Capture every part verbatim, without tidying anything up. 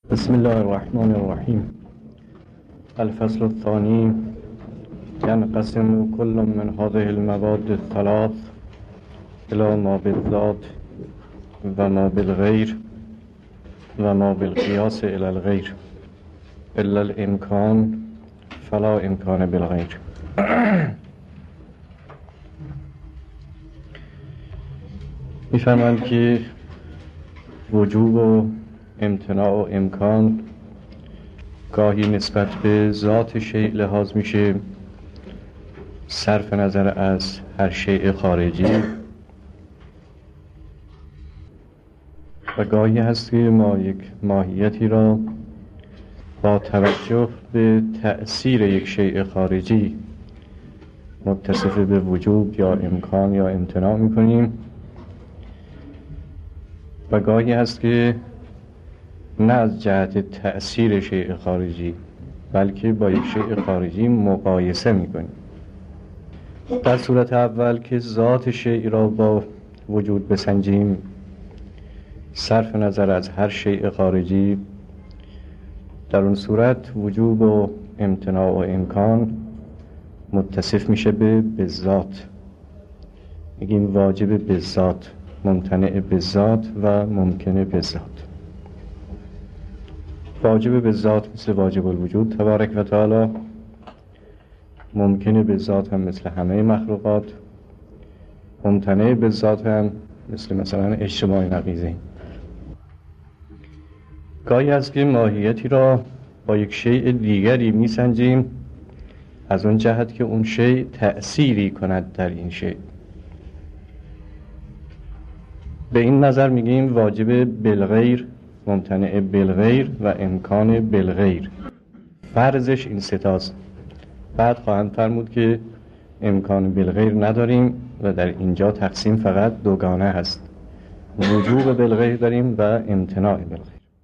بسم الله الرحمن الرحیم. الفصل الثانی. ينقسم كل من هذه المواد الثلاث إلى ما بالذات وما بالغير وما بالقياس إلى الغير إلا الإمكان فلا إمكان بالغير. می‌فرمایند که وجوب و امتناع و امکان گاهی نسبت به ذات شیء لحاظ میشه صرف نظر از هر شیء خارجی، و گاهی هست که ما یک ماهیتی را با توجه به تأثیر یک شیء خارجی متصف به وجوب یا امکان یا امتناع میکنیم، و گاهی هست که نه از جهت تأثیر شیء خارجی بلکه با یک شیء خارجی مقایسه میکنیم. در صورت اول که ذات شیء را با وجود بسنجیم صرف نظر از هر شیء خارجی، در اون صورت وجوب و امتناع و امکان متصف میشه به بالذات. میگیم واجب بالذات، ممتنع بالذات و ممکنه بالذات. واجب بالذات مثل واجب الوجود تبارک و تعالی، ممکنه بالذات هم مثل همه مخلوقات، ممتنع بالذات هم مثل مثلا اجتماع نقیضین. گاهی است که ماهیتی را با یک شیء دیگری میسنجیم از اون جهت که اون شیء تأثیری کند در این شیء. به این نظر میگیم واجب بالغیر، ممتنع بالغیر و امکان بالغیر. فرضش این ستاست. بعد خواهند فرمود که امکان بالغیر نداریم و در اینجا تقسیم فقط دوگانه هست، وجوب بالغیر داریم و امتناع بالغیر.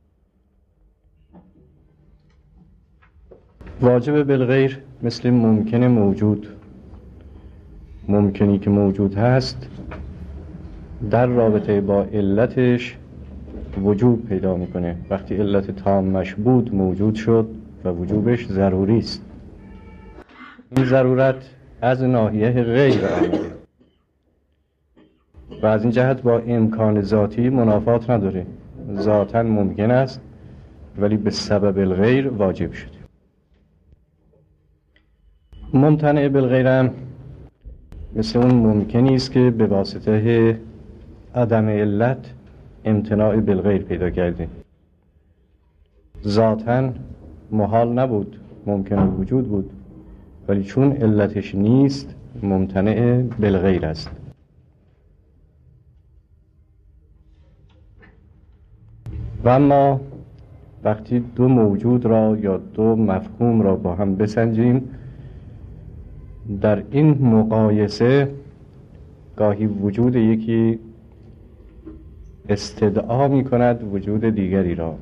واجب بالغیر مثل ممکن موجود، ممکنی که موجود هست در رابطه با علتش وجوب پیدا میکنه. وقتی علت تامش بود موجود شد و وجوبش ضروری است. این ضرورت از ناحیه غیر آمده و از این جهت با امکان ذاتی منافات نداره. ذاتاً ممکن است ولی به سبب الغیر واجب شده. ممتنع بالغیر هم مثل اون ممکنی است که به واسطه عدم علت امتناع بالغیر پیدا کرده. ذاتاً محال نبود، ممکن وجود بود، ولی چون علتش نیست ممتنع بالغیر است. و اما وقتی دو موجود را یا دو مفهوم را با هم بسنجیم، در این مقایسه گاهی وجود یکی استدعا می کند وجود دیگری را،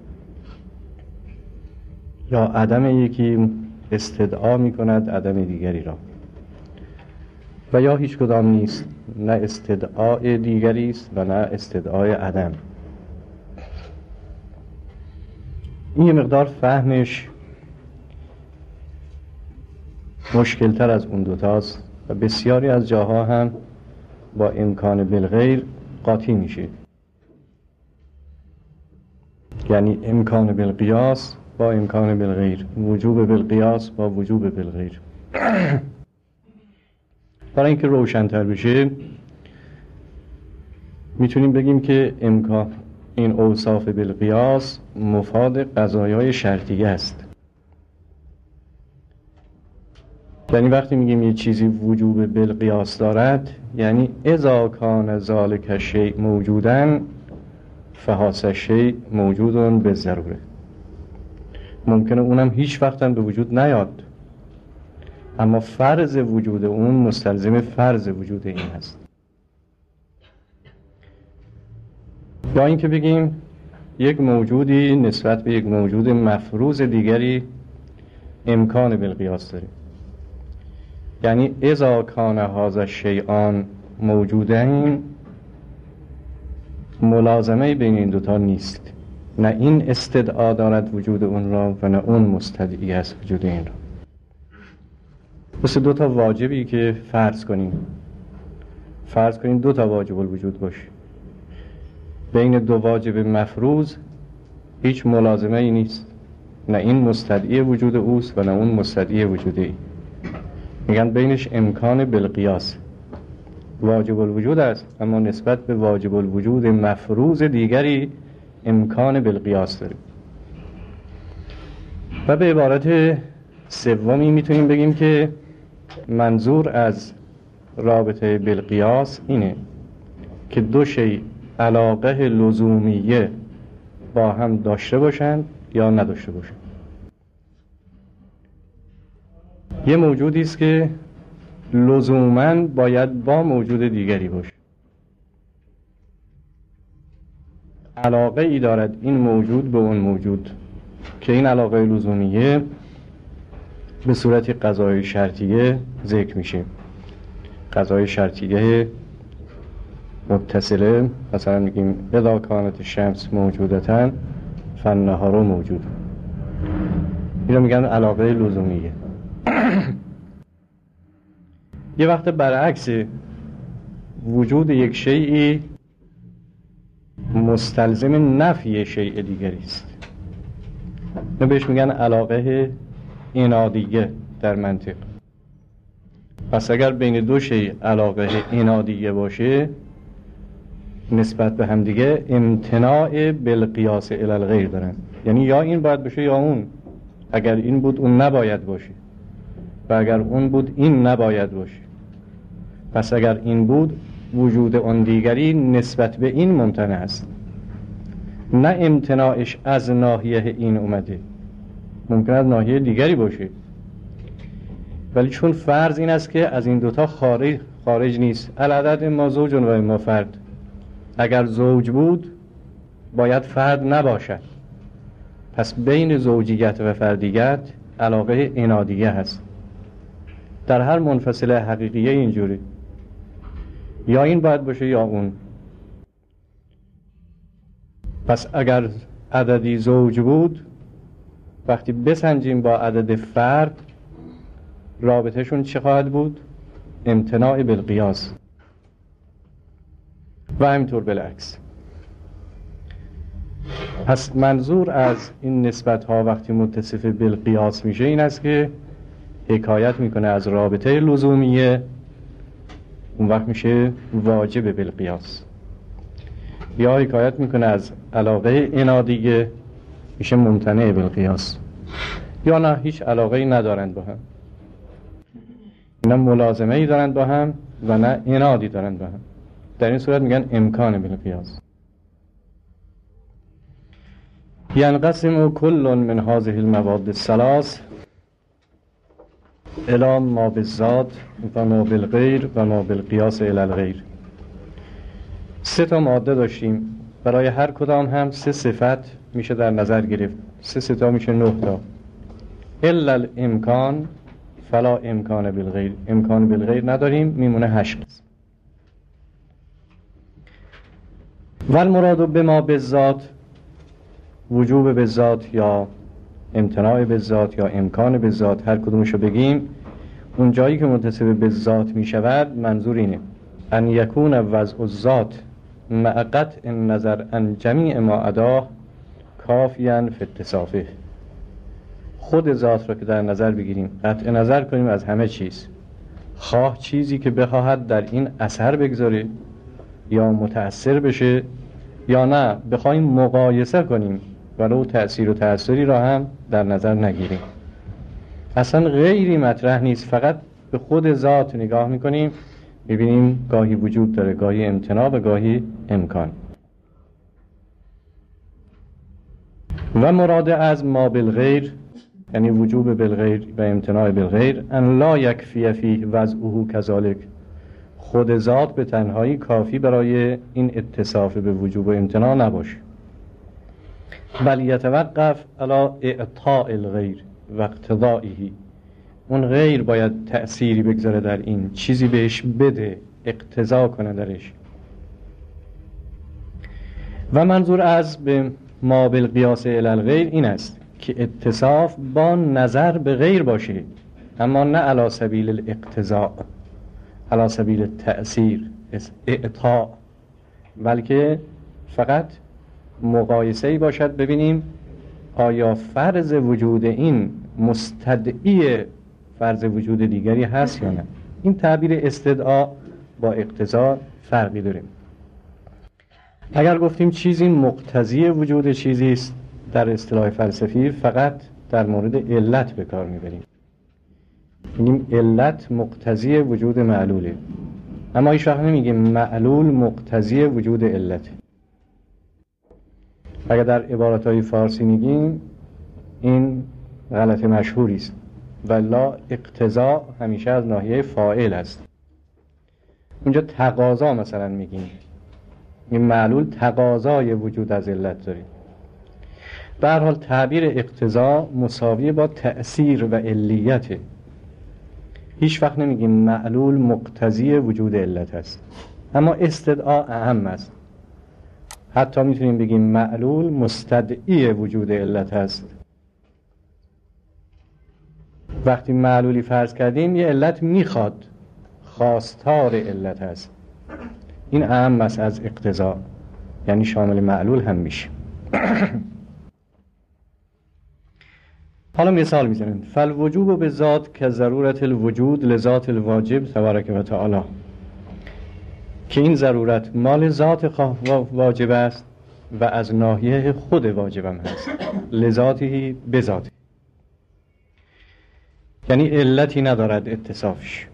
یا عدم یکی استدعا می کند عدم دیگری را، و یا هیچ کدام نیست، نه استدعای دیگری است و نه استدعای عدم. این یه مقدار فهمش مشکل تر از اون دوتاست و بسیاری از جاها هم با امکان بالغیر قاطی میشه. یعنی امکان بالقیاس با امکان بالغیر، وجوب بالقیاس با وجوب بالغیر. برای اینکه روشن‌تر بشه میتونیم بگیم که امکان این اوصاف بالقیاس مفاد قضایای شرطیه است. یعنی وقتی میگیم یه چیزی وجوب بالقیاس دارد، یعنی اذا کان ذلک الشیء موجوداً فهذا الشیء موجود بالضروره. ممکنه اونم هیچ وقت هم به وجود نیاد، اما فرض وجود اون مستلزم فرض وجود این هست. یا اینکه بگیم یک موجودی نسبت به یک موجود مفروض دیگری امکان بالقیاس داره. یعنی اذا کان هذا الشیء موجودین، ملازمه بین این دوتا نیست. نه این استدعا دارد وجود اون را و نه اون مستدعی است وجود این را. مثل دو تا واجبی که فرض کنیم فرض کنیم دو تا واجب الوجود باشه، بین دو واجب مفروض هیچ ملازمه ای نیست، نه این مستدعی وجود اوست و نه اون مستدعی وجود ای. میگن بینش امکان بالقیاس، واجب الوجود است اما نسبت به واجب الوجود مفروض دیگری امکان بالقیاس داریم. و به عبارت سومی میتونیم بگیم که منظور از رابطه بالقیاس اینه که دو شیء علاقه لزومیه با هم داشته باشند یا نداشته باشند. یه موجودی است که لزوماً باید با موجود دیگری باشه، علاقه ای دارد این موجود به اون موجود که این علاقه لزومیه به صورت قضای شرطیه ذکر میشه. قضای شرطیه متصله، مثلا میگیم اذا کانت الشمس موجودتاً فالنهار موجود، اینو میگن علاقه لزومیه. یه وقت برعکس وجود یک شیئی مستلزم نفی شیء دیگری است، اینو بهش میگن علاقه عنادیه در منطق. پس اگر بین دو شیء علاقه عنادیه باشه نسبت به هم دیگه امتناع بالقیاس الی الغیر دارن، یعنی یا این باید باشه یا اون، اگر این بود اون نباید باشه و اگر اون بود این نباید باشه. پس اگر این بود وجود اون دیگری نسبت به این ممتنع است، نه امتناعش از ناحیه این اومده، ممکن است ناحیه دیگری باشه، ولی چون فرض این است که از این دوتا خارج خارج نیست، العدد اما زوج و اما فرد، اگر زوج بود باید فرد نباشد، پس بین زوجیت و فردیت علاقه عنادیه هست. در هر منفصله حقیقیه اینجوری، یا این باید باشه یا اون. پس اگر عددی زوج بود وقتی بسنجیم با عدد فرد رابطهشون چه خواهد بود؟ امتناع بالقیاس. و همینطور بالعکس. پس منظور از این نسبت ها وقتی متصف بالقیاس میشه این است که حکایت میکنه از رابطه لزومیه، اون وقت میشه واجب بالقیاس، یا حکایت میکنه از علاقه عنادیه میشه ممتنع بالقیاس، یا نه هیچ علاقه ای ندارند با هم، نه ملازمه ای دارند با هم و نه عنادی دارند با هم. در این صورت میگن امکان بالقیاس. ینقسم کل من هذه المواد الثلاث الی ما بالذات و ما بالغیر و ما بالقیاس الی الغیر. سه تا ماده داشتیم، برای هر کدام هم سه صفت میشه در نظر گرفت، سه سه تا میشه نه تا. الا الامکان فلا امکان بالغیر، امکان بالغیر نداریم، میمونه هشت قسم. و المراد بما بالذات، وجوب بالذات یا امتناع بالذات یا امکان بالذات، هر کدومشو بگیم، اون جایی که متصف بالذات می شود منظور اینه ان یکون وضع الذات مع قطع النظر عن جمیع ما عداه کافیاً فی اتصافه. خود ذات را که در نظر بگیریم، قطع نظر کنیم از همه چیز، خواه چیزی که بخواهد در این اثر بگذاره یا متأثر بشه، یا نه بخوایم مقایسه کنیم ولو تأثیر و تأثیری را هم در نظر نگیریم، اصلا غیری مطرح نیست، فقط به خود ذات نگاه میکنیم میبینیم گاهی وجود داره، گاهی امتناع و گاهی امکان. و مراد از ما بالغیر یعنی وجوب بالغیر و امتناع بالغیر ان لا یکفی فیه وضعه کذالک، خود ذات به تنهایی کافی برای این اتصاف به وجوب و امتناع نباشه، بل یتوقف علی اعطاء الغیر و اقتضائه، اون غیر باید تأثیری بگذاره در این، چیزی بهش بده، اقتضا کنه درش. و منظور از به ما بالقیاس الی الغیر این است که اتصاف با نظر به غیر باشه، اما نه علی سبیل الاقتضاء، علی سبیل تأثیر اعطاء، بلکه فقط مقایسه‌ای باشد ببینیم آیا فرض وجود این مستدعی فرض وجود دیگری هست یا نه. این تعبیر استدعا با اقتضا فرقی داره. اگر گفتیم چیزی مقتضی وجود چیزی است در اصطلاح فلسفی، فقط در مورد علت به کار میبریم. میگیم علت مقتضی وجود معلوله، اما هیچ وقت نمیگیم معلول مقتضی وجود علت. اگر در عبارتهای فارسی میگیم این غلط مشهوری است، ولا اقتضا همیشه از ناحیه فاعل است. اونجا تقاضا مثلا میگیم، این معلول تقاضای وجود از علت داره. به هر حال تعبیر اقتضا مساوی با تأثیر و علیته. هیچ وقت نمیگیم معلول مقتضی وجود علت است، اما استدعا اهم است. حتی میتونیم بگیم معلول مستدعی وجود علت است. وقتی معلولی فرض کردیم یه علت میخواد، خواستار علت است، این اهم است از اقتضا، یعنی شامل معلول هم میشه. حالا مثال میزنیم. فالوجوب به ذات که ضرورت الوجود لذات الواجب تبارک و تعالی، که این ضرورت مال ذات واجب است و از ناحیه خود واجبم هست، لذاتی به ذاتی، یعنی علتی ندارد اتصافش.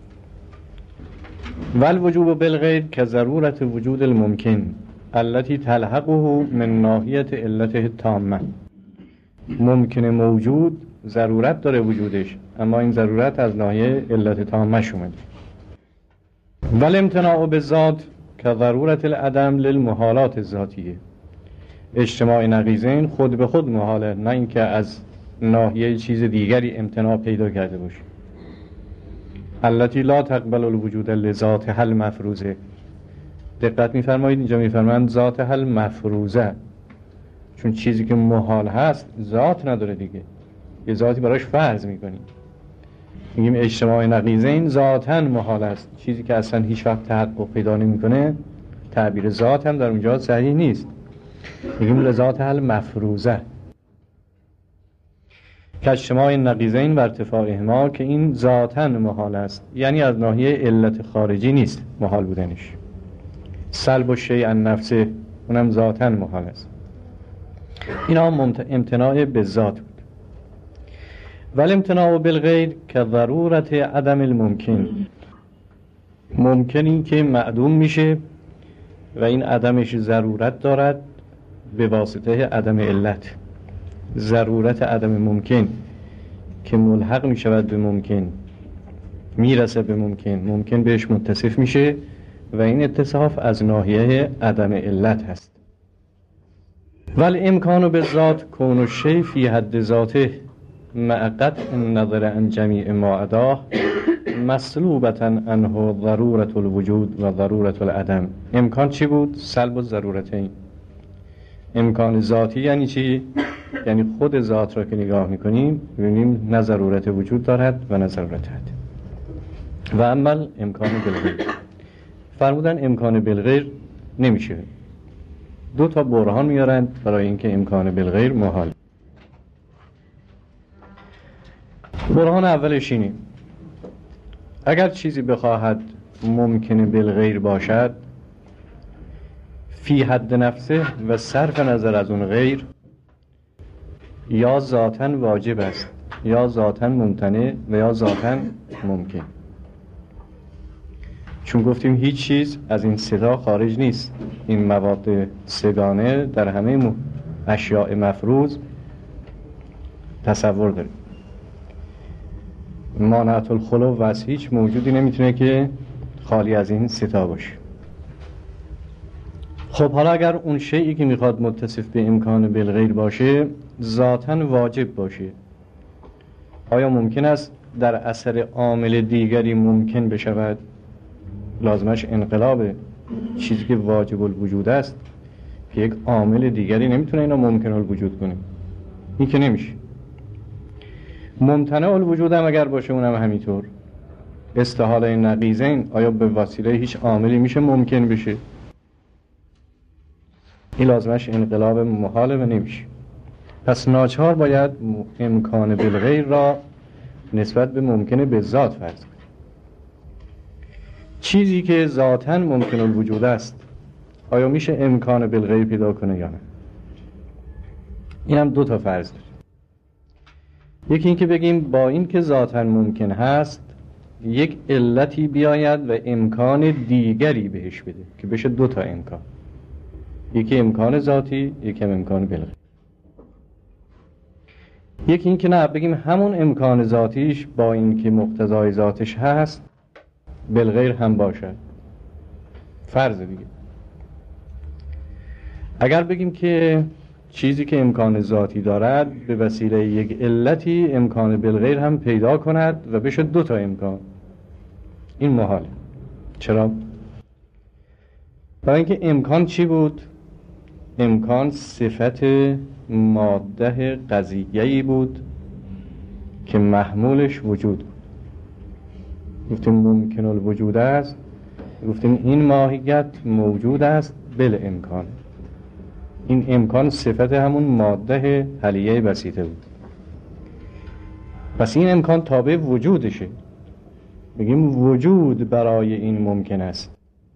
والوجوب بالغیر که ضرورت وجود الممکن التي تلحقه من ناحیت علته تامه، ممکن موجود ضرورت داره وجودش، اما این ضرورت از ناحیه علت تامه اومده. والامتناع بالذات که ضرورت العدم للمحالات الذاتیه، اجتماع نقیضین خود به خود محاله، نه اینکه از ناحیه چیز دیگری امتناع پیدا کرده باشه. التي لا تقبل الوجود لذات حل مفروضه. دقت می‌فرمایید اینجا می‌فرمایند ذات حل مفروضه، چون چیزی که محال هست ذات نداره دیگه، یه ذاتی براش فرض می‌کنیم. میگیم اجتماع نقیضین ذاتاً محال است، چیزی که اصلا هیچ وقت تحقق پیدا نمی‌کنه، تعبیر ذات هم در اونجا صحیح نیست. میگیم لذات حل مفروضه که اجتماع نقیضین و ارتفاعهما، که این ذاتاً محال است، یعنی از ناحیه علت خارجی نیست محال بودنش. سلب الشیء عن نفسه، اونم ذاتاً محال است. اینا امتناع به ذات بود. ولی امتناع بالغیر که ضرورت عدم الممکن، ممکنی که معدوم میشه و این عدمش ضرورت دارد به واسطه عدم علت. ضرورت عدم ممکن که ملحق میشود به ممکن، میرسه به ممکن، ممکن بهش متصف میشه و این اتصاف از ناحیه عدم علت هست. ولی امکانو به ذات کون الشیء فی حد ذاته مع قطع النظر عن جمیع ما عداه مسلوبة عنه ضرورت الوجود و ضرورت العدم. امکان چی بود؟ سلب الضرورتین. امکان ذاتی یعنی چی؟ یعنی خود ذات را که نگاه میکنیم ببینیم نه ضرورت وجود دارد و نه ضرورت عدم. و اما امکان بالغیر، فرمودن امکان بالغیر نمیشه. دو تا برهان میارند برای اینکه امکان بالغیر محال. برهان اولش اینه: اگر چیزی بخواهد ممکن بالغیر باشد فی حد نفسه و صرف نظر از اون غیر، یا ذاتاً واجب است یا ذاتاً ممتنع و یا ذاتاً ممکن. چون گفتیم هیچ چیز از این ستا خارج نیست. این مواد سگانه در همه اشیاء مفروض تصور داریم. مانعت الخلو و از هیچ موجودی نمیتونه که خالی از این ستا باشه. خب حالا اگر اون شیئی که میخواد متصف به امکان بالغیر باشه ذاتاً واجب باشه، آیا ممکن است در اثر عامل دیگری ممکن بشود؟ لازمش انقلاب چیزی که واجب الوجود است، که یک عامل دیگری نمیتونه اینا ممکن الوجود کنه، این که نمیشه. ممتنع الوجود هم اگر باشه اونم همینطور. استحاله نقیضین آیا به وسیله هیچ عاملی میشه ممکن بشه؟ این لازمش انقلاب محاله و نمیشه. پس ناچار باید امکان بالغیر را نسبت به ممکنه به ذات فرض کنیم. چیزی که ذاتاً ممکن الوجود است آیا میشه امکان بالغیر پیدا کنه یا نه؟ این هم دو تا فرض داره. یکی این که بگیم با این که ذاتاً ممکن هست یک علتی بیاید و امکان دیگری بهش بده که بشه دو تا امکان، یکی امکان ذاتی یکی امکان بالغیر. یکی این که نه بگیم همون امکان ذاتیش با این که مقتضای ذاتش هست بالغیر هم باشد. فرض دیگه اگر بگیم که چیزی که امکان ذاتی دارد به وسیله یک علتی امکان بالغیر هم پیدا کند و بشه دو تا امکان، این محاله. چرا؟ برای اینکه امکان چی بود؟ امکان صفت ماده قضیه‌ای بود که محمولش وجود بود. گفتیم ممکن الوجود است، گفتیم این ماهیت موجود است بل امکان. این امکان صفت همون ماده حلیه بسیطه بود. پس این امکان تابع وجودشه. بگیم وجود برای این ممکن است.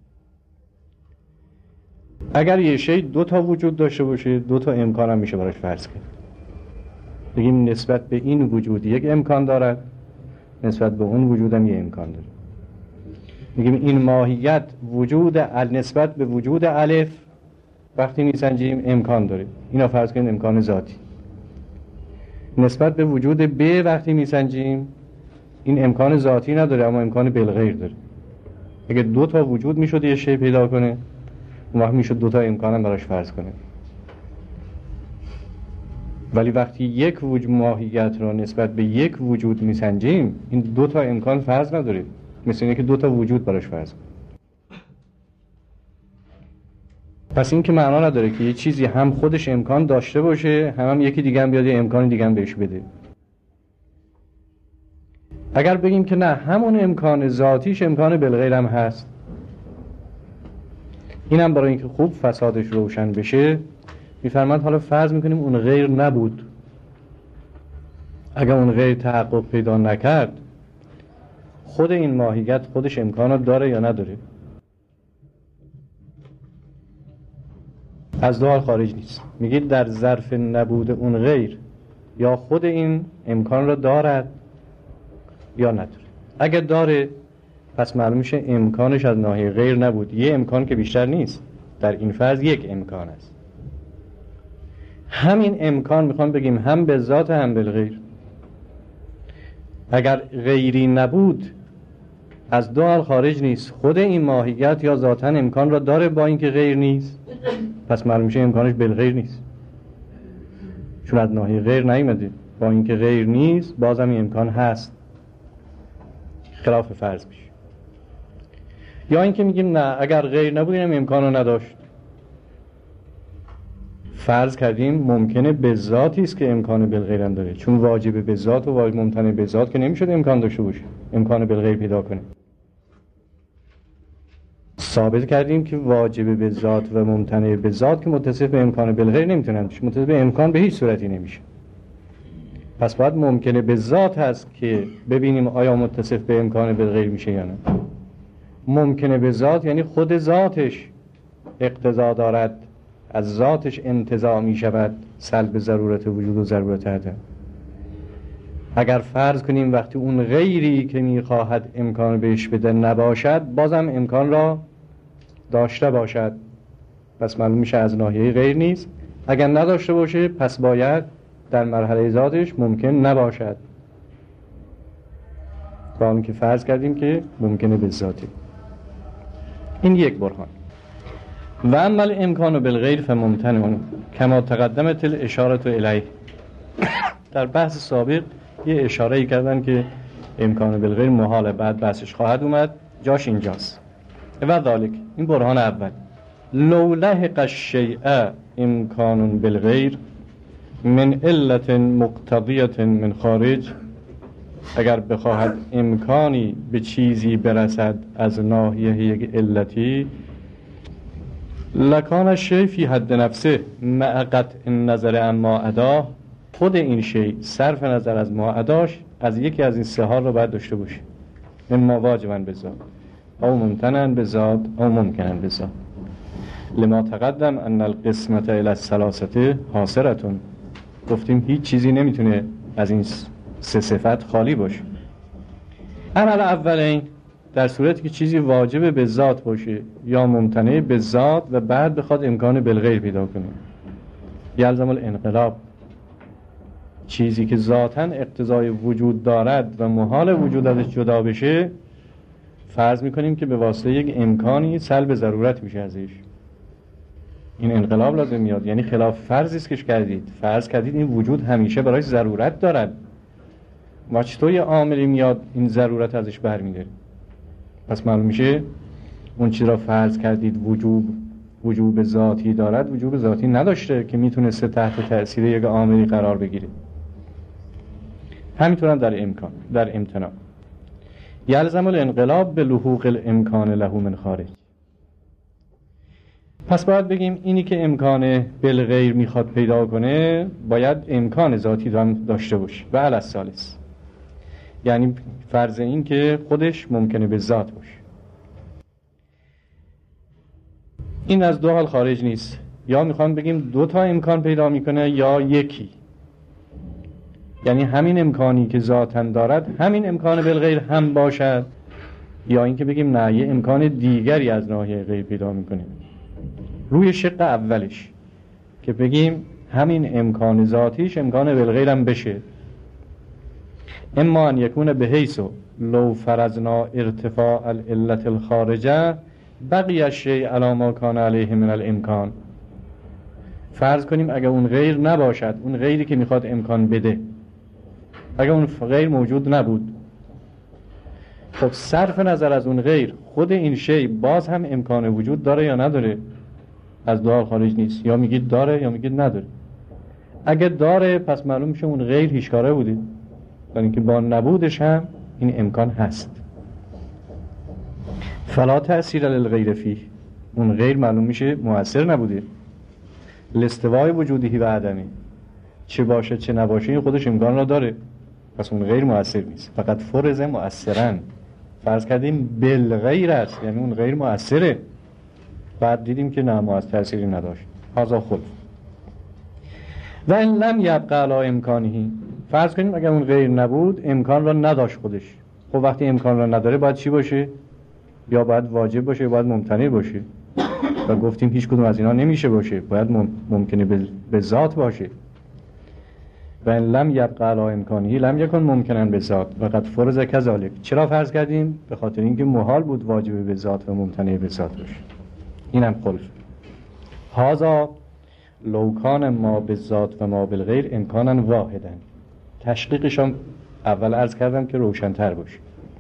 اگر یه شی دو تا وجود داشته باشه دو تا امکان هم میشه براش فرض کرد. بگیم نسبت به این وجود یک امکان دارد، نسبت به اون وجود هم یک امکان داره. بگیم این ماهیت وجود نسبت به وجود الف وقتی میسنجیم امکان داره، اینا فرض کنیم امکان ذاتی. نسبت به وجود ب وقتی میسنجیم این امکان ذاتی نداره اما امکان بالغیر داره. اگه دو تا وجود میشد یه شی پیدا کنه اون وقت میشد دو تا امکان هم براش فرض کنه. ولی وقتی یک وجود ماهیت را نسبت به یک وجود میسنجیم این دو تا امکان فرض نداره، مثل اینه که دو تا وجود براش فرض کنه. پس این که معنا نداره که یه چیزی هم خودش امکان داشته باشه هم, هم یکی دیگه هم بیاد یه امکان دیگه هم بهش بده. اگر بگیم که نه همون امکان ذاتیش امکان بالغیر هم هست، اینم برای اینکه خوب فسادش روشن بشه میفرماد حالا فرض میکنیم اون غیر نبود. اگر اون غیر تحقق پیدا نکرد خود این ماهیت خودش امکانات داره یا نداره؟ از دو حال خارج نیست. میگید در ظرف نبود اون غیر یا خود این امکان را دارد یا نداره. اگر داره پس معلوم میشه امکانش از ناحیه غیر نبود، یه امکان که بیشتر نیست، در این فرض یک امکان است. همین امکان میخوام بگیم هم به ذات هم بالغیر. اگر غیری نبود از دو حال خارج نیست، خود این ماهیت یا ذاتاً امکان را داره با اینکه غیر نیست، پس معلوم میشه امکانش بالغیر نیست چون از ناحیه غیر نیامده. با اینکه غیر نیست بازم این امکان هست، خلاف فرض میشه. یا اینکه میگیم نه اگر غیر نبود اینم امکانو نداشت. فرض کردیم ممکنه به ذاتی است که امکان بالغیر هم داره، چون واجب به ذات و واجب ممتنع به ذات که نمیشد امکان داشته باشه امکان بالغیر پیدا کنه. ثابت کردیم که واجب به ذات و ممتنع به ذات که متصف به امکان بالغیر نمیتونن بشه، متصف به امکان به هیچ صورتی نمیشه. پس باید ممکنه به ذات هست که ببینیم آیا متصف به امکان بالغیر میشه یا نه. ممکنه به ذات یعنی خود ذاتش اقتضا دارد، از ذاتش انتزاع می شود سلب ضرورت وجود و ضرورت عدم. اگر فرض کنیم وقتی اون غیری که می خواهد امکان بهش بده نباشد بازم امکان را داشته باشد، پس معلوم میشه از ناحیه غیر نیست. اگر نداشته باشه پس باید در مرحله ذاتش ممکن نباشد، با اون که فرض کردیم که ممکنه به ذاتی. این یک برهان. و عمل امکان بالغیر فممتنع کما تقدمت الاشاره الیه. در بحث سابق یه اشاره کردن که امکان بالغیر محاله، بعد بحثش خواهد اومد، جاش اینجاست. و ذالک این برهان اول. لو لحق الشیء امکان بالغیر من علت مقتضیت من خارج، اگر بخواهد امکانی به چیزی برسد از ناحیه یک علتی، لکان الشیء فی حد نفسه مع قطع النظر عن ما عداه، خود این شی صرف نظر از ما عداش از یکی از این سه حال رو باید داشته باشه، اما واجبا بذات او ممتنعا بذات او ممکنن بذات. لما تقدم ان القسمت الى الثلاثه حاصرتون، گفتیم هیچ چیزی نمیتونه از این سه صفت خالی باشه. عمل اولین در صورتی که چیزی واجب به ذات باشه یا ممتنع به ذات و بعد بخواد امکان بالغیر پیدا کنه، یلزم الانقلاب، چیزی که ذاتاً اقتضای وجود دارد و محال وجود ازش جدا بشه، فرض میکنیم که به واسطه یک امکانی سلب ضرورت میشه ازش. این انقلاب لازم میاد، یعنی خلاف فرضی است که کردید. فرض کردید این وجود همیشه برای ضرورت دارد، و چطور یه عاملی میاد این ضرورت ازش برمیداره؟ پس معلوم میشه اون چیز را فرض کردید وجوب وجوب ذاتی دارد، وجوب ذاتی نداشته که میتونسته تحت تأثیر یک عاملی قرار بگیره. همینطور هم در امکان، در امتناع. یلزم الانقلاب به لحوق الامکان له من خارج. پس باید بگیم اینی که امکان بالغیر میخواد پیدا کنه باید امکان ذاتی داشته باشه و علی الثالث، یعنی فرض این که خودش ممکنه به ذات باشه. این از دو حال خارج نیست، یا میخوام بگیم دو تا امکان پیدا میکنه یا یکی، یعنی همین امکانی که ذاتاً دارد همین امکان بالغیر هم باشد، یا اینکه بگیم نه یه امکان دیگری از ناحیه غیر پیدا میکنه. روی شق اولش که بگیم همین امکان ذاتیش امکان بالغیر هم بشه، اما ان یکون به حیث لو فرضنا ارتفاع العلت الخارجه بقی الشیء علی ما کان علیه من الامکان. فرض کنیم اگر اون غیر نباشد، اون غیری که میخواد امکان بده، اگر اون غیر موجود نبود، خب صرف نظر از اون غیر خود این شی باز هم امکان وجود داره یا نداره؟ از دو حال خارج نیست، یا میگید داره یا میگید نداره. اگه داره پس معلوم میشه اون غیر هیچکاره بوده، یعنی که با نبودش هم این امکان هست. فلا تأثیر للغیر فیه، اون غیر معلوم میشه مؤثر نبوده. لاستوای وجودی و عدمی، چه باشه چه نباشه این خودش امکان را داره، پس اون غیر مؤثر نیست. فقط فرض مؤثرن، فرض کردیم بالغیر است یعنی اون غیر مؤثره، بعد دیدیم که نه مؤثر تأثیری نداشت. هذا خلف. و ان لم یبقى علی امکانه، فرض کنیم اگر اون غیر نبود امکان را نداشت خودش، خب وقتی امکان را نداره باید چی باشه؟ یا باید واجب باشه یا باید ممتنع باشه، و گفتیم هیچ کدوم از اینا نمیشه باشه، باید مم... ممکنه به ذات باشه. و ان لم یبقى علی امکانه لم یکن ممکنا به ذات و قد فرض کذالک. چرا فرض کردیم؟ به خاطر اینکه محال بود واجب به ذات و ممتنع به ذات باشه. اینم خلف. هذا لو کان ما بالذات و ما بالغیر امکانا واحدا. تشقیقشم اول عرض کردم که روشن‌تر باشه.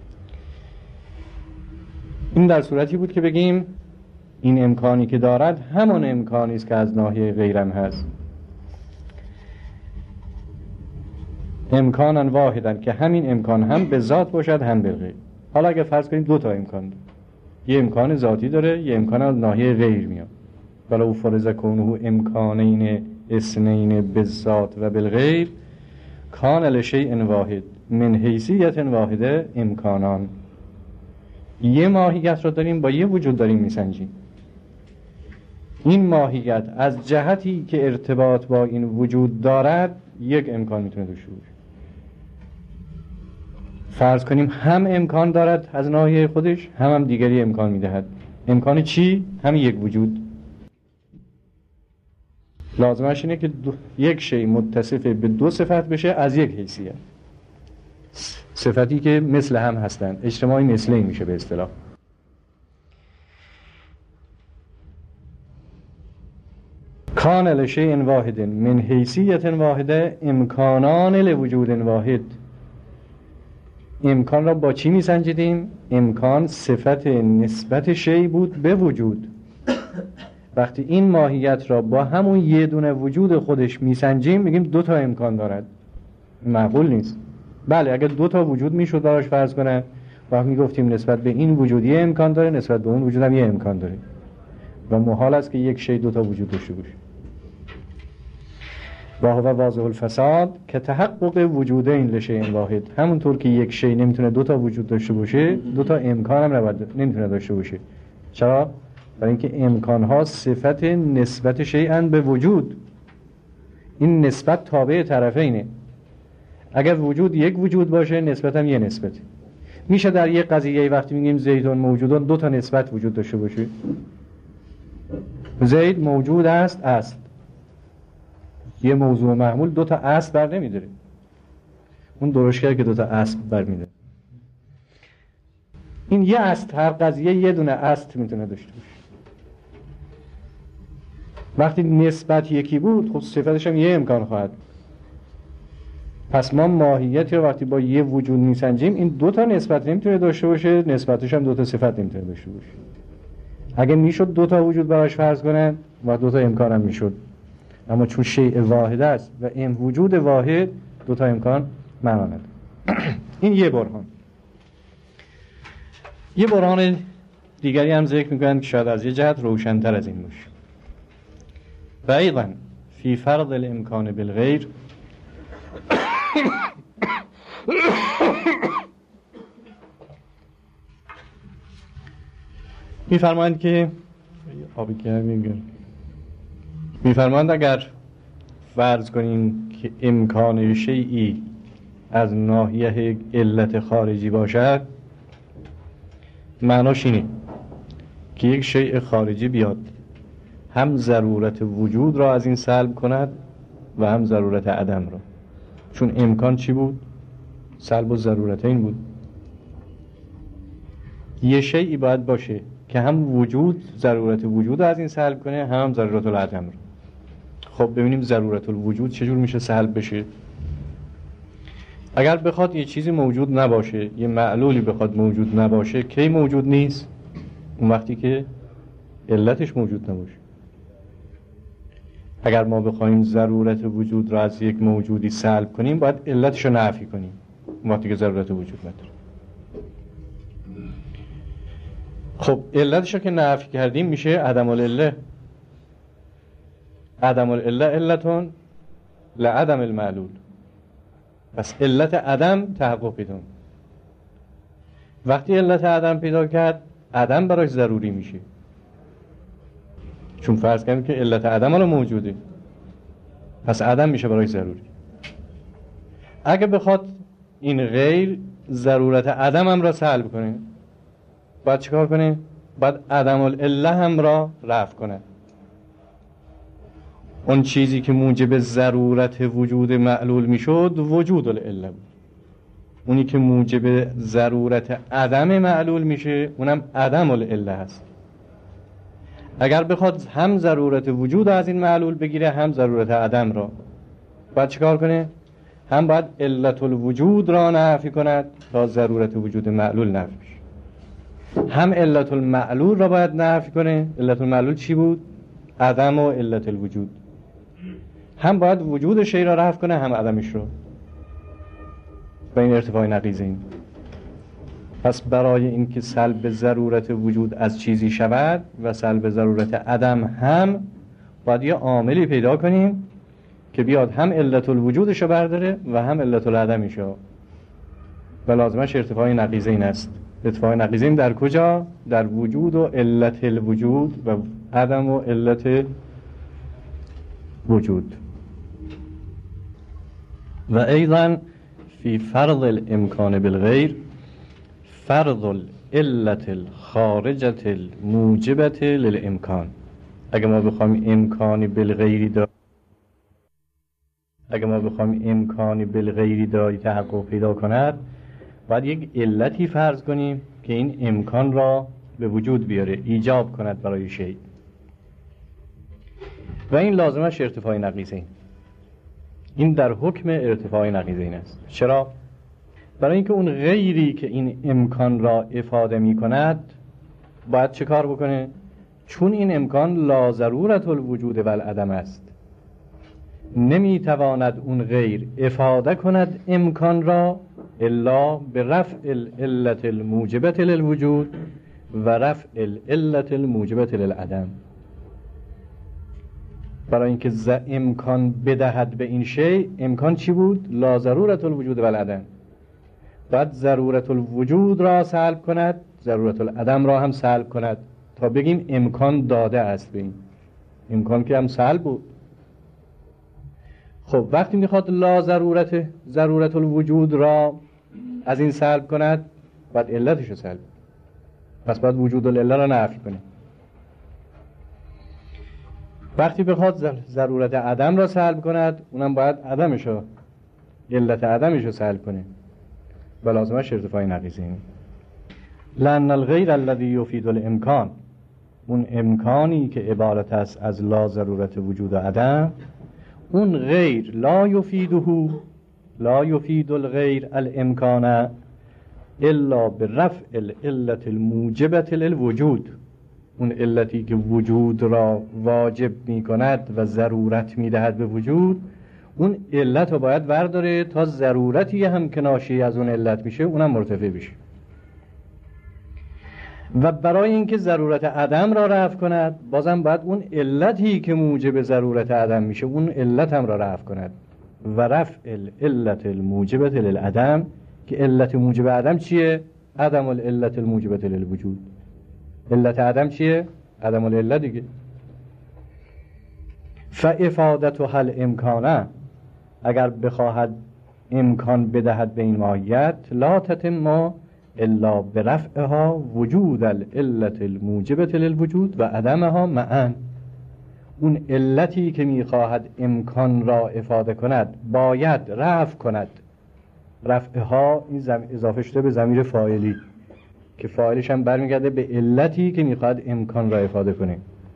این در صورتی بود که بگیم این امکانی که دارد همان امکانی است که از ناحیه غیرم هست، امکانا واحدا، که همین امکان هم به ذات باشد هم بالغیر. حالا اگه فرض کنیم دو تا امکان داره، یه امکان ذاتی داره یه امکان از ناحیه غیر میاد، ولو فرض کونه امکانین اثنین بالذات و بالغیر کان لشیء واحد من حیثیت واحده امکانان. یه ماهیت رو داریم با یه وجود داریم میسنجیم، این ماهیت از جهتی که ارتباط با این وجود دارد یک امکان میتونه داشته باشه. فرض کنیم هم امکان دارد از ناحیه خودش، هم هم دیگری امکان میدهد. امکان چی؟ هم یک وجود. لازمش اینه که دو... یک شی متصف به دو صفت بشه از یک حیثیت، صفتی که مثل هم هستند، اجتماعی مثلی میشه به اصطلاح. کان لشیء واحد من حیثیت واحده امکانان لوجود واحد. امکان را با چی میسنجیدیم؟ امکان صفت نسبت شی بود به وجود. وقتی این ماهیت را با همون یه دونه وجود خودش میسنجیم میگیم دو تا امکان دارد. معقول نیست. بله اگر دو تا وجود میشد براش فرض کنه وقت میگفتیم نسبت به این وجود یه امکان داره، نسبت به اون وجود هم یه امکان داره و محال است که یک شی دو تا وجود داشته باشه. و هو واضح الفساد که تحقق وجودین لشیء واحد، همونطور که یک شی نمیتونه دو تا وجود داشته باشه دو تا امکان هم نباید نمیتونه داشته باشه. چرا؟ برای اینکه امکان ها صفت نسبت شیئن به وجود، این نسبت تابع طرفینه. اگر وجود یک وجود باشه نسبت هم یه نسبت. میشه در یک قضیه وقتی میگیم زیدون موجودون دو تا نسبت وجود داشته باشه. زید موجود است است، یه موضوع محمول دو تا است بر نمیداره، اون درشگر که دو تا است بر میداره. این یه است، هر قضیه یه دونه است میتونه داشته باشه. وقتی نسبت یکی بود خب صفتش هم یه امکان خواهد. پس ما ماهیتی رو وقتی با یه وجود میسنجیم این دو تا نسبت نمیتونه داشته باشه، نسبتش هم دو تا صفت نمیتونه داشته باشه. اگه میشد دو تا وجود براش فرض کنن و دو تا امکان هم میشد، اما چون شیء واحد است و این وجود واحد دو تا امکان معنا نداره. این یه برهان. یه برهان دیگری هم ذکر میکنن که شاید از یه جهت روشن‌تر از این باشه. و ایضا فی فرض الامکان بالغیر میفرمایند که آبی گرمی میفرمایند اگر فرض کنیم که امکان شیئی از ناحیه علت خارجی باشد، معناش اینه که یک شیء خارجی بیاد هم ضرورت وجود را از این سلب کند و هم ضرورت عدم را. چون امکان چی بود؟ سلب و ضرورتین بود. یه شیئی باید باشه که هم وجود ضرورت وجود را از این سلب کنه هم ضرورت العدم را. خب ببینیم ضرورت الوجود چجور میشه سلب بشه. اگر بخواد یه چیزی موجود نباشه، یه معلولی بخواد موجود نباشه، کی موجود نیست؟ اون وقتی که علتش موجود نباشه. اگر ما بخوایم ضرورت وجود را از یک موجودی سلب کنیم باید علتش رو نفی کنیم، اون وقتی که ضرورت وجود نداره. خب علتش رو که نفی کردیم میشه عدم العله. عدم العله علتون لعدم المعلول. پس علت عدم تحقق پیدا. وقتی علت عدم پیدا کرد عدم براش ضروری میشه، چون فرض کنیم که علت عدم الان موجوده، پس عدم میشه براش ضروری. اگه بخواد این غیر ضرورت عدم هم را سلب کنه باید چیکار کنه؟ باید عدم العله هم را رفع کنه. اون چیزی که موجب ضرورت وجود معلول میشد وجود العله بود، اونی که موجب ضرورت عدم معلول میشه اونم عدم العله هست. اگر بخواد هم ضرورت وجود از این معلول بگیره هم ضرورت عدم را، باید چیکار کنه؟ هم باید علت الوجود را نفی کند تا ضرورت وجود معلول نفی بشه، هم علت المعلول را باید نفی کنه. علت المعلول چی بود؟ عدم و علت الوجود. هم باید وجود شیء را رفع کنه هم عدمش رو. و این ارتفاع نقیضه این. پس برای اینکه سلب ضرورت وجود از چیزی شود و سلب ضرورت عدم هم باید یه عاملی پیدا کنیم که بیاد هم علت الوجودش رو برداره و هم علت العدمش رو. و لازمش ارتفاع نقیضه این است. ارتفاع نقیضه این در کجا؟ در وجود و علت الوجود و عدم و علت وجود. و ایضا فی فرض الامکان بالغیر فرض العلت الخارجة الموجبة للامکان. اگه ما بخوایم امکانی بالغیری دا اگه ما بخوایم امکانی بالغیری داری تحقق پیدا کند باید یک علتی فرض کنیم که این امکان را به وجود بیاره، ایجاب کند برای شیء. و این لازمش ارتفاع نقیضه این. این در حکم ارتفاع نقیضه این است. چرا؟ برای اینکه اون غیری که این امکان را افاده می کند باید چه کار بکنه؟ چون این امکان لا ضرورت الوجود و العدم است، نمیتواند اون غیر افاده کند امکان را الا به رفع العلت الموجبت للوجود و رفع العلت الموجبت للعدم. برای اینکه ز امکان بدهد به این شی، امکان چی بود؟ لا ضرورت الوجود و العدم. باید ضرورت الوجود را سلب کند، ضرورت العدم را هم سلب کند تا بگیم امکان داده است به این. امکان که هم سلب بود. خب وقتی میخواد لا ضرورت ضرورت الوجود را از این سلب کند، باید علتش رو سلب، پس باید وجود العله را نفی کنه. وقتی بخواد ضرورت عدم را سلب کند، اونم باید عدمش رو، علت عدمش رو سلب کنه و لازمش ارتفاع نقیضه. لأن الغیر الذی یفید الامکان، اون امکانی که عبارت است از لا ضرورت وجود و عدم، اون غیر لا یفیده، لا یفید الغیر الامکان الا برفع العلت الموجبت للوجود. اون علتی که وجود را واجب می کند و ضرورت می دهد به وجود، اون علت رو باید برداره تا ضرورتی هم که ناشی از اون علت میشه اونم مرتفع بشه. و برای اینکه ضرورت عدم را رفع کند، بازم باید اون علتی که موجب ضرورت عدم میشه اون علت هم را رفع کند و رفع العلت الموجبت للعدم، که علت موجب عدم چیه؟ عدم العلت الموجبت للوجود. علت عدم چیه؟ عدم العلت دیگه. فافادتها الامکانه، اگر بخواهد امکان بدهد به این ماهیت، لا تتم الا برفعها وجود العلت الموجبت للوجود و عدمها معا. اون علتی که میخواهد امکان را افاده کند باید رفع کند. رفعها این اضافه شده به ضمیر فاعلی که فاعلش هم برمیگرده به علتی که میخواهد امکان را افاده کنه.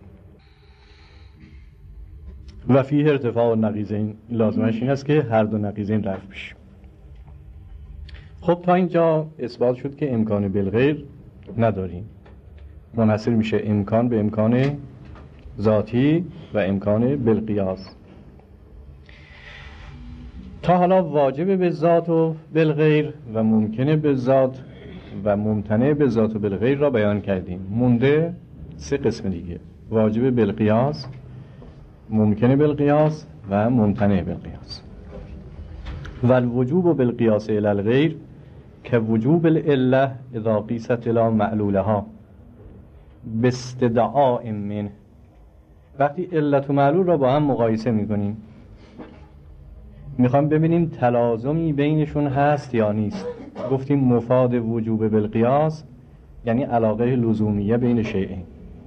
و فیه ارتفاع النقیضین، لازمش این است که هر دو نقیضین رفع بشه. خب تا اینجا اثبات شد که امکان بالغیر نداریم، منحصر میشه امکان به امکان ذاتی و امکان بالقیاس. تا حالا واجب به ذات و بالغیر و ممکنه به ذات و ممتنع به ذات و بالغیر را بیان کردیم. مونده سه قسم دیگه: واجب بالقیاس، ممکنه بالقیاس و ممتنع بالقیاس. و الوجوب بالقیاس الی الغیر که وجوب العله اذا قیست الی معلولها باستدعاء منه. وقتی علت و معلول را با هم مقایسه میکنیم، میخوام ببینیم تلازمی بینشون هست یا نیست. گفتیم مفاد وجوب بالقیاس یعنی علاقه لزومیه بین شیئین.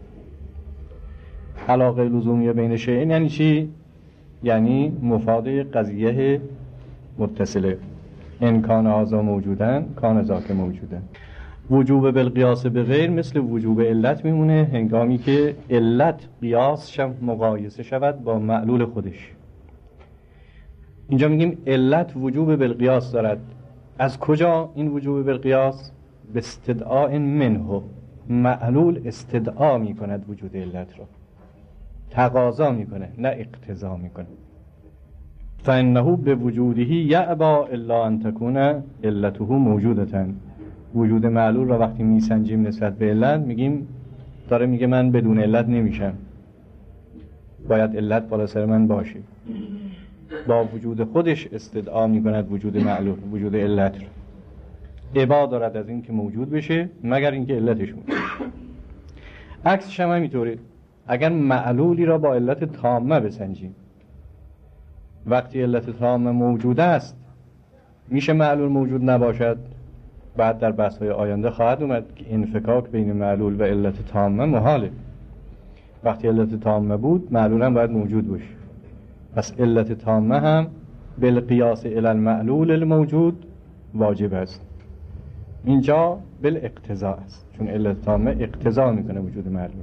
علاقه لزومیه بین شیئین یعنی چی؟ یعنی مفاد قضیه متصله. ان کان هذا موجودن کان ذاک موجودن. وجوب بالقیاس به غیر مثل وجوب علت میمونه هنگامی که علت قیاس شم مقایسه شود با معلول خودش. اینجا میگیم علت وجوب بالقیاس دارد. از کجا این وجوب بالقیاس؟ به استدعاء منه. معلول استدعا میکند وجود علت را، تقاضا میکنه نه اقتضا میکنه. فانه به وجوده یعبا الا ان تکون علته موجودتا. وجود معلول را وقتی میسنجیم نسبت به علت، میگیم داره میگه من بدون علت نمیشم، باید علت بالا سر من باشه. با وجود خودش استدعا میکند وجود معلول، وجود علت را. ابا دارد از این که موجود بشه مگر اینکه علتش موجود. عکسش هم همینطوره. اگر معلولی را با علت تامه بسنجیم، وقتی علت تامه موجود است میشه معلول موجود نباشد. بعد در بحث‌های آینده خواهد اومد که انفکاک بین معلول و علت تامه محاله. وقتی علت تامه بود معلول هم باید موجود باشه. پس علت تامه هم بالقیاس الی المعلول الموجود واجب است. اینجا بالاقتضاء است، چون علت تامه اقتضا میکنه وجود معلول.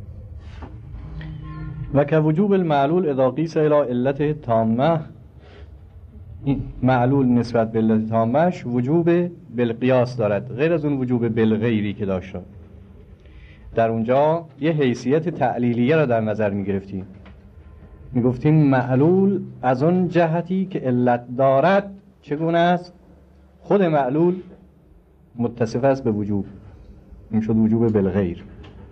و که وجوب المعلول اذا قیس الی علت تامه، این معلول نسبت به علت تامهش وجوب بالقیاس دارد، غیر از اون وجوب بالغیری که داشت. در اونجا یه حیثیت تعلیلیه را در نظر می گرفتیم. می گفتیم معلول از اون جهتی که علت دارد چگونه است؟ خود معلول متصف است به وجوب، این شد وجوب بالغیر.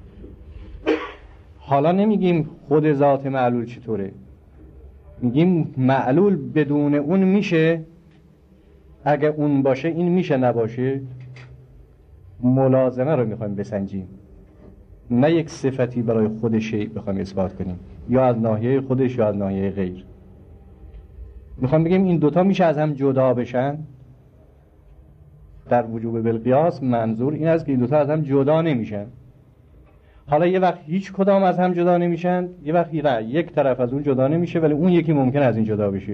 حالا نمیگیم خود ذات معلول چطوره، میگیم معلول بدون اون میشه، اگه اون باشه این میشه نباشه. ملازمه رو میخوایم بسنجیم، نه یک صفتی برای خود شیء بخوایم اثبات کنیم، یا از ناحیه خودش یا از ناحیه غیر. میخوام بگیم این دوتا میشه از هم جدا بشن. در وجوب بالقیاس منظور این است که این دوتا از هم جدا نمیشن. حالا یه وقت هیچ کدام از هم جدا نمیشن، یه وقت نه، یک طرف از اون جدا نمیشه ولی اون یکی ممکن از این جدا بشه.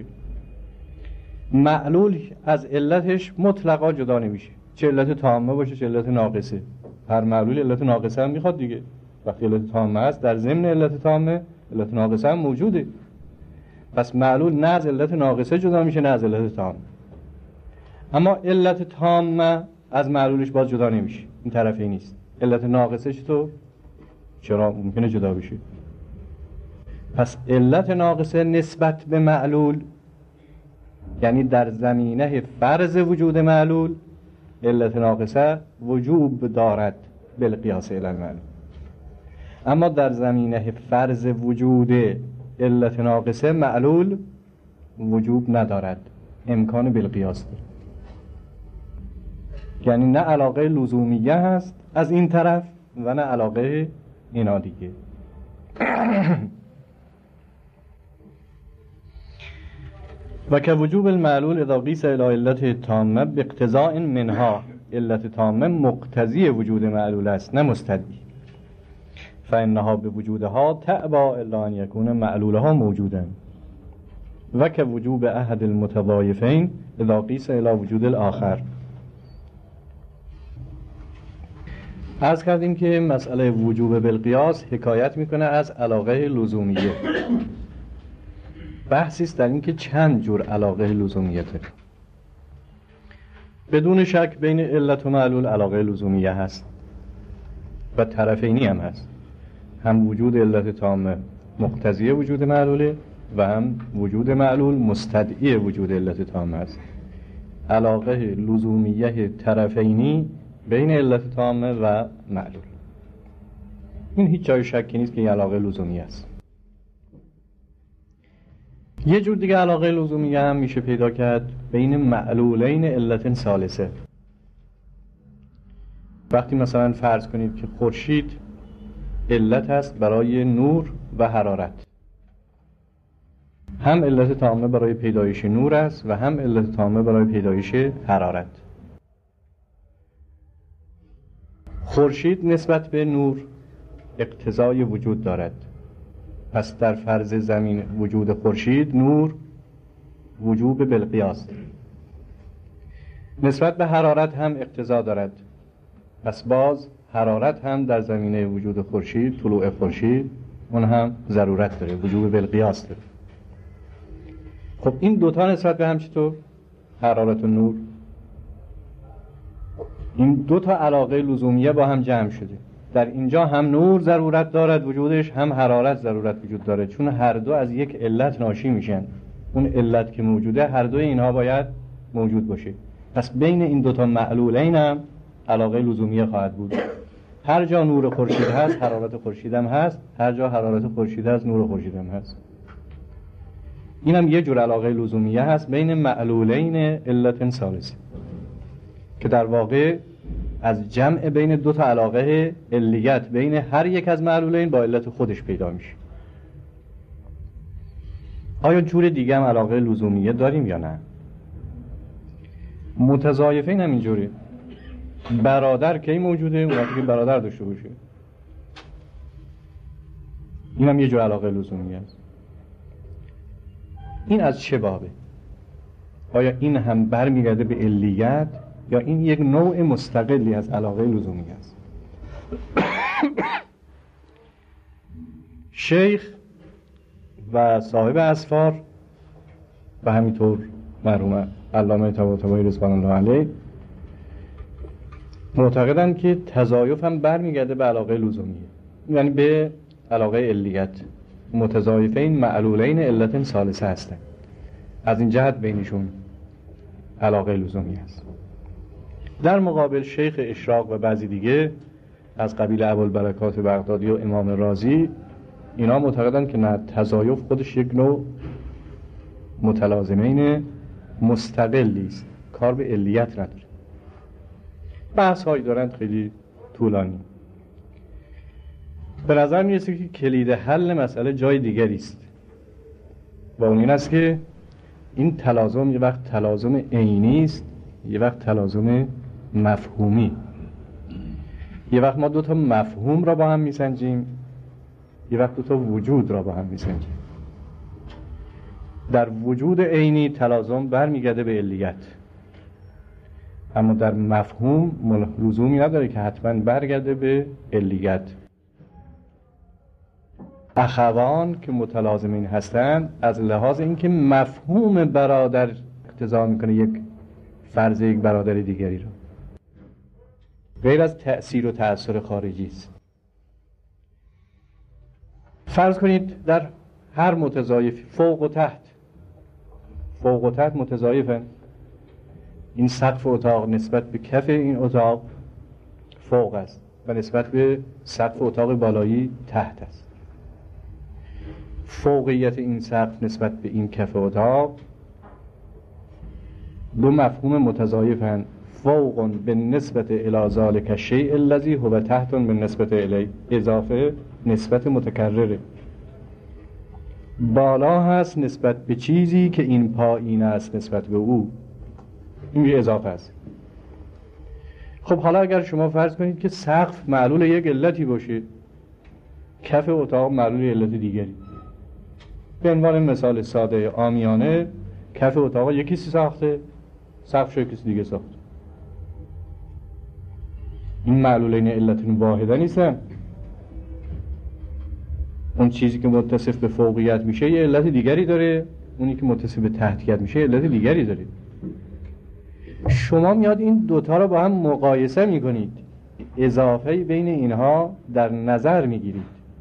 معلول از علتش مطلقا جدا نمیشه، چه علت تامه باشه چه علت ناقصه. هر معلول علت ناقصه هم میخواد دیگه. وقتی علت تامه است در ضمن علت تامه علت ناقصه هم موجوده. پس معلول نه از علت ناقصه جدا میشه نه از علت تامه. اما علت تامه از معلولش باز جدا نمیشه، این طرفی نیست. علت ناقصه چطور؟ چرا ممکنه جدا بشه؟ پس علت ناقصه نسبت به معلول، یعنی در زمینه فرض وجود معلول، علت ناقصه وجوب دارد بالقیاس الی المعلول. اما در زمینه فرض وجود علت ناقصه معلول وجوب ندارد، امکان بالقیاس دارد. یعنی نه علاقه لزومیه هست از این طرف و نه علاقه اینا دیگه. و که وجوب المعلول اذا قیس الی علت تامه باقتضاء منها، علت تامه مقتضی وجود معلول است نه مستدعی. فانها به وجودها تأبا الا ان یکون معلولها موجودا. و که وجوب احد المتضایفین اذا قیس الی وجود الاخر. عرض کردیم که مسئله وجوب بالقیاس حکایت میکنه از علاقه لزومیه. بحثی است در این که چند جور علاقه لزومیته. بدون شک بین علت و معلول علاقه لزومیه هست و طرفینی هم هست، هم وجود علت تامه مقتضی وجود معلوله و هم وجود معلول مستدعی وجود علت تامه است. علاقه لزومیه طرفینی بین علت تامه و معلول، این هیچ جای شکی نیست که این علاقه لزومی است. یه جور دیگه علاقه لزومیه هم میشه پیدا کرد بین معلولین علت ثالثه. وقتی مثلا فرض کنید که خورشید علت است برای نور و حرارت، هم علت تامه برای پیدایش نور است و هم علت تامه برای پیدایش حرارت. خورشید نسبت به نور اقتضای وجود دارد، پس در فرض زمین وجود خورشید نور وجوب بالقیاس. نسبت به حرارت هم اقتضا دارد، پس باز حرارت هم در زمینه وجود خورشید، طلوع خورشید، اون هم ضرورت داره، وجوب بالقیاس داره. خب این دوتا نسبت به هم چطور؟ حرارت و نور، این دو تا علاقه لزومیه با هم جمع شده. در اینجا هم نور ضرورت دارد وجودش، هم حرارت ضرورت وجود داره، چون هر دو از یک علت ناشی میشن. اون علت که موجوده هر دوی اینها باید موجود باشه. پس بین این دو تا معلولین هم علاقه لزومیه خواهد بود. هر جا نور خورشید هست حرارت خورشید هم هست، هر جا حرارت خورشید هست نور خورشید هم هست. این هم یه جور علاقه لزومیه هست بین معلولین علت ثالثه که در واقع از جمع بین دو تا علاقه علیت بین هر یک از معلولین با علت خودش پیدا میشه. آیا جور دیگه هم علاقه لزومیه داریم یا نه؟ متضایفین هم اینجوری. برادر کی موجوده؟ اون وقتی که برادر داشته باشه. این هم یه جور علاقه لزومیه است. این از چه بابه؟ آیا این هم برمیگرده به علیت یا این یک نوع مستقلی از علاقه لزومی است؟ شیخ و صاحب اسفار و همینطور مرحوم علامه طباطبایی رضوان الله علیه معتقدند که تضایف هم برمیگرده به علاقه لزومیه، یعنی به علاقه علیت. متضایفین معلولین علت ثالثه هستند، از این جهت بینشون علاقه لزومی است. در مقابل شیخ اشراق و بعضی دیگه از قبیل ابوالبرکات بغدادی و امام رازی، اینا معتقدن که نه، تضایف خودش یک نوع متلازمین مستقلی است، کار به علیت نداره. بحث هایی دارند خیلی طولانی. به نظر میرسه که کلید حل مسئله جای دیگری است و اون این است که این تلازم یه وقت تلازم عینی است، یه وقت تلازم مفهومی. یه وقت ما دو تا مفهوم را با هم میسنجیم، یه وقت دو تا وجود را با هم میسنجیم. در وجود عینی تلازم برمیگرده به علیت، اما در مفهوم لزومی نداره که حتما برگرده به علیت. اخوان که متلازمین هستند از لحاظ اینکه مفهوم برادر اقتضا میکنه یک فرض یک برادر دیگری رو، غیر از تأثیر و تأثیر خارجی است. فرض کنید در هر متضایف فوق و تحت، فوق و تحت متضایفن. این سقف اتاق نسبت به کف این اتاق فوق است و نسبت به سقف اتاق بالایی تحت است. فوقیت این سقف نسبت به این کف اتاق دو مفهوم متضایفن. فوق به نسبت الی ذلک الشیء الذی هو تحت به نسبت الی، اضافه نسبت متکرره. بالا هست نسبت به چیزی که این پایین است نسبت به او، این یه اضافه است. خب حالا اگر شما فرض کنید که سقف معلول یک علتی باشه، کف اتاق معلول علت دیگری، به عنوان مثال ساده عامیانه کف اتاق یکی ساخته، سقفش یکی دیگه ساخته، این معلولین علت واحده نیستن. اون چیزی که متصف به فوقیت میشه یه علت دیگری داره، اونی که متصف به تحتیت میشه علت دیگری داره. شما میاد این دوتا رو با هم مقایسه میکنید، اضافه بین اینها در نظر میگیرید.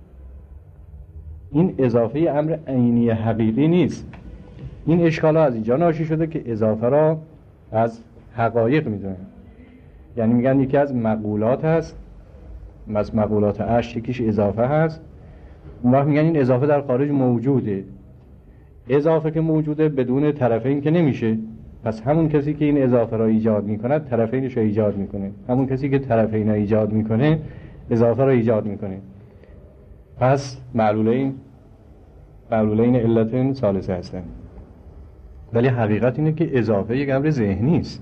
این اضافه امر عینی حقیقی نیست. این اشکال ها از اینجا ناشی شده که اضافه را از حقایق میدونن. یعنی میگن یکی از مقولات هست، از مقولات عشر یکیش اضافه هست، اون وقت میگن این اضافه در خارج موجوده. اضافه که موجوده بدون طرفین که نمیشه، پس همون کسی که این اضافه را ایجاد میکنه طرفینش را ایجاد میکنه، همون کسی که طرفین را ایجاد میکنه اضافه را ایجاد میکنه. پس معلولین معلولین علت ثالثه هستن. ولی حقیقت اینه که اضافه یک امر ذهنی است،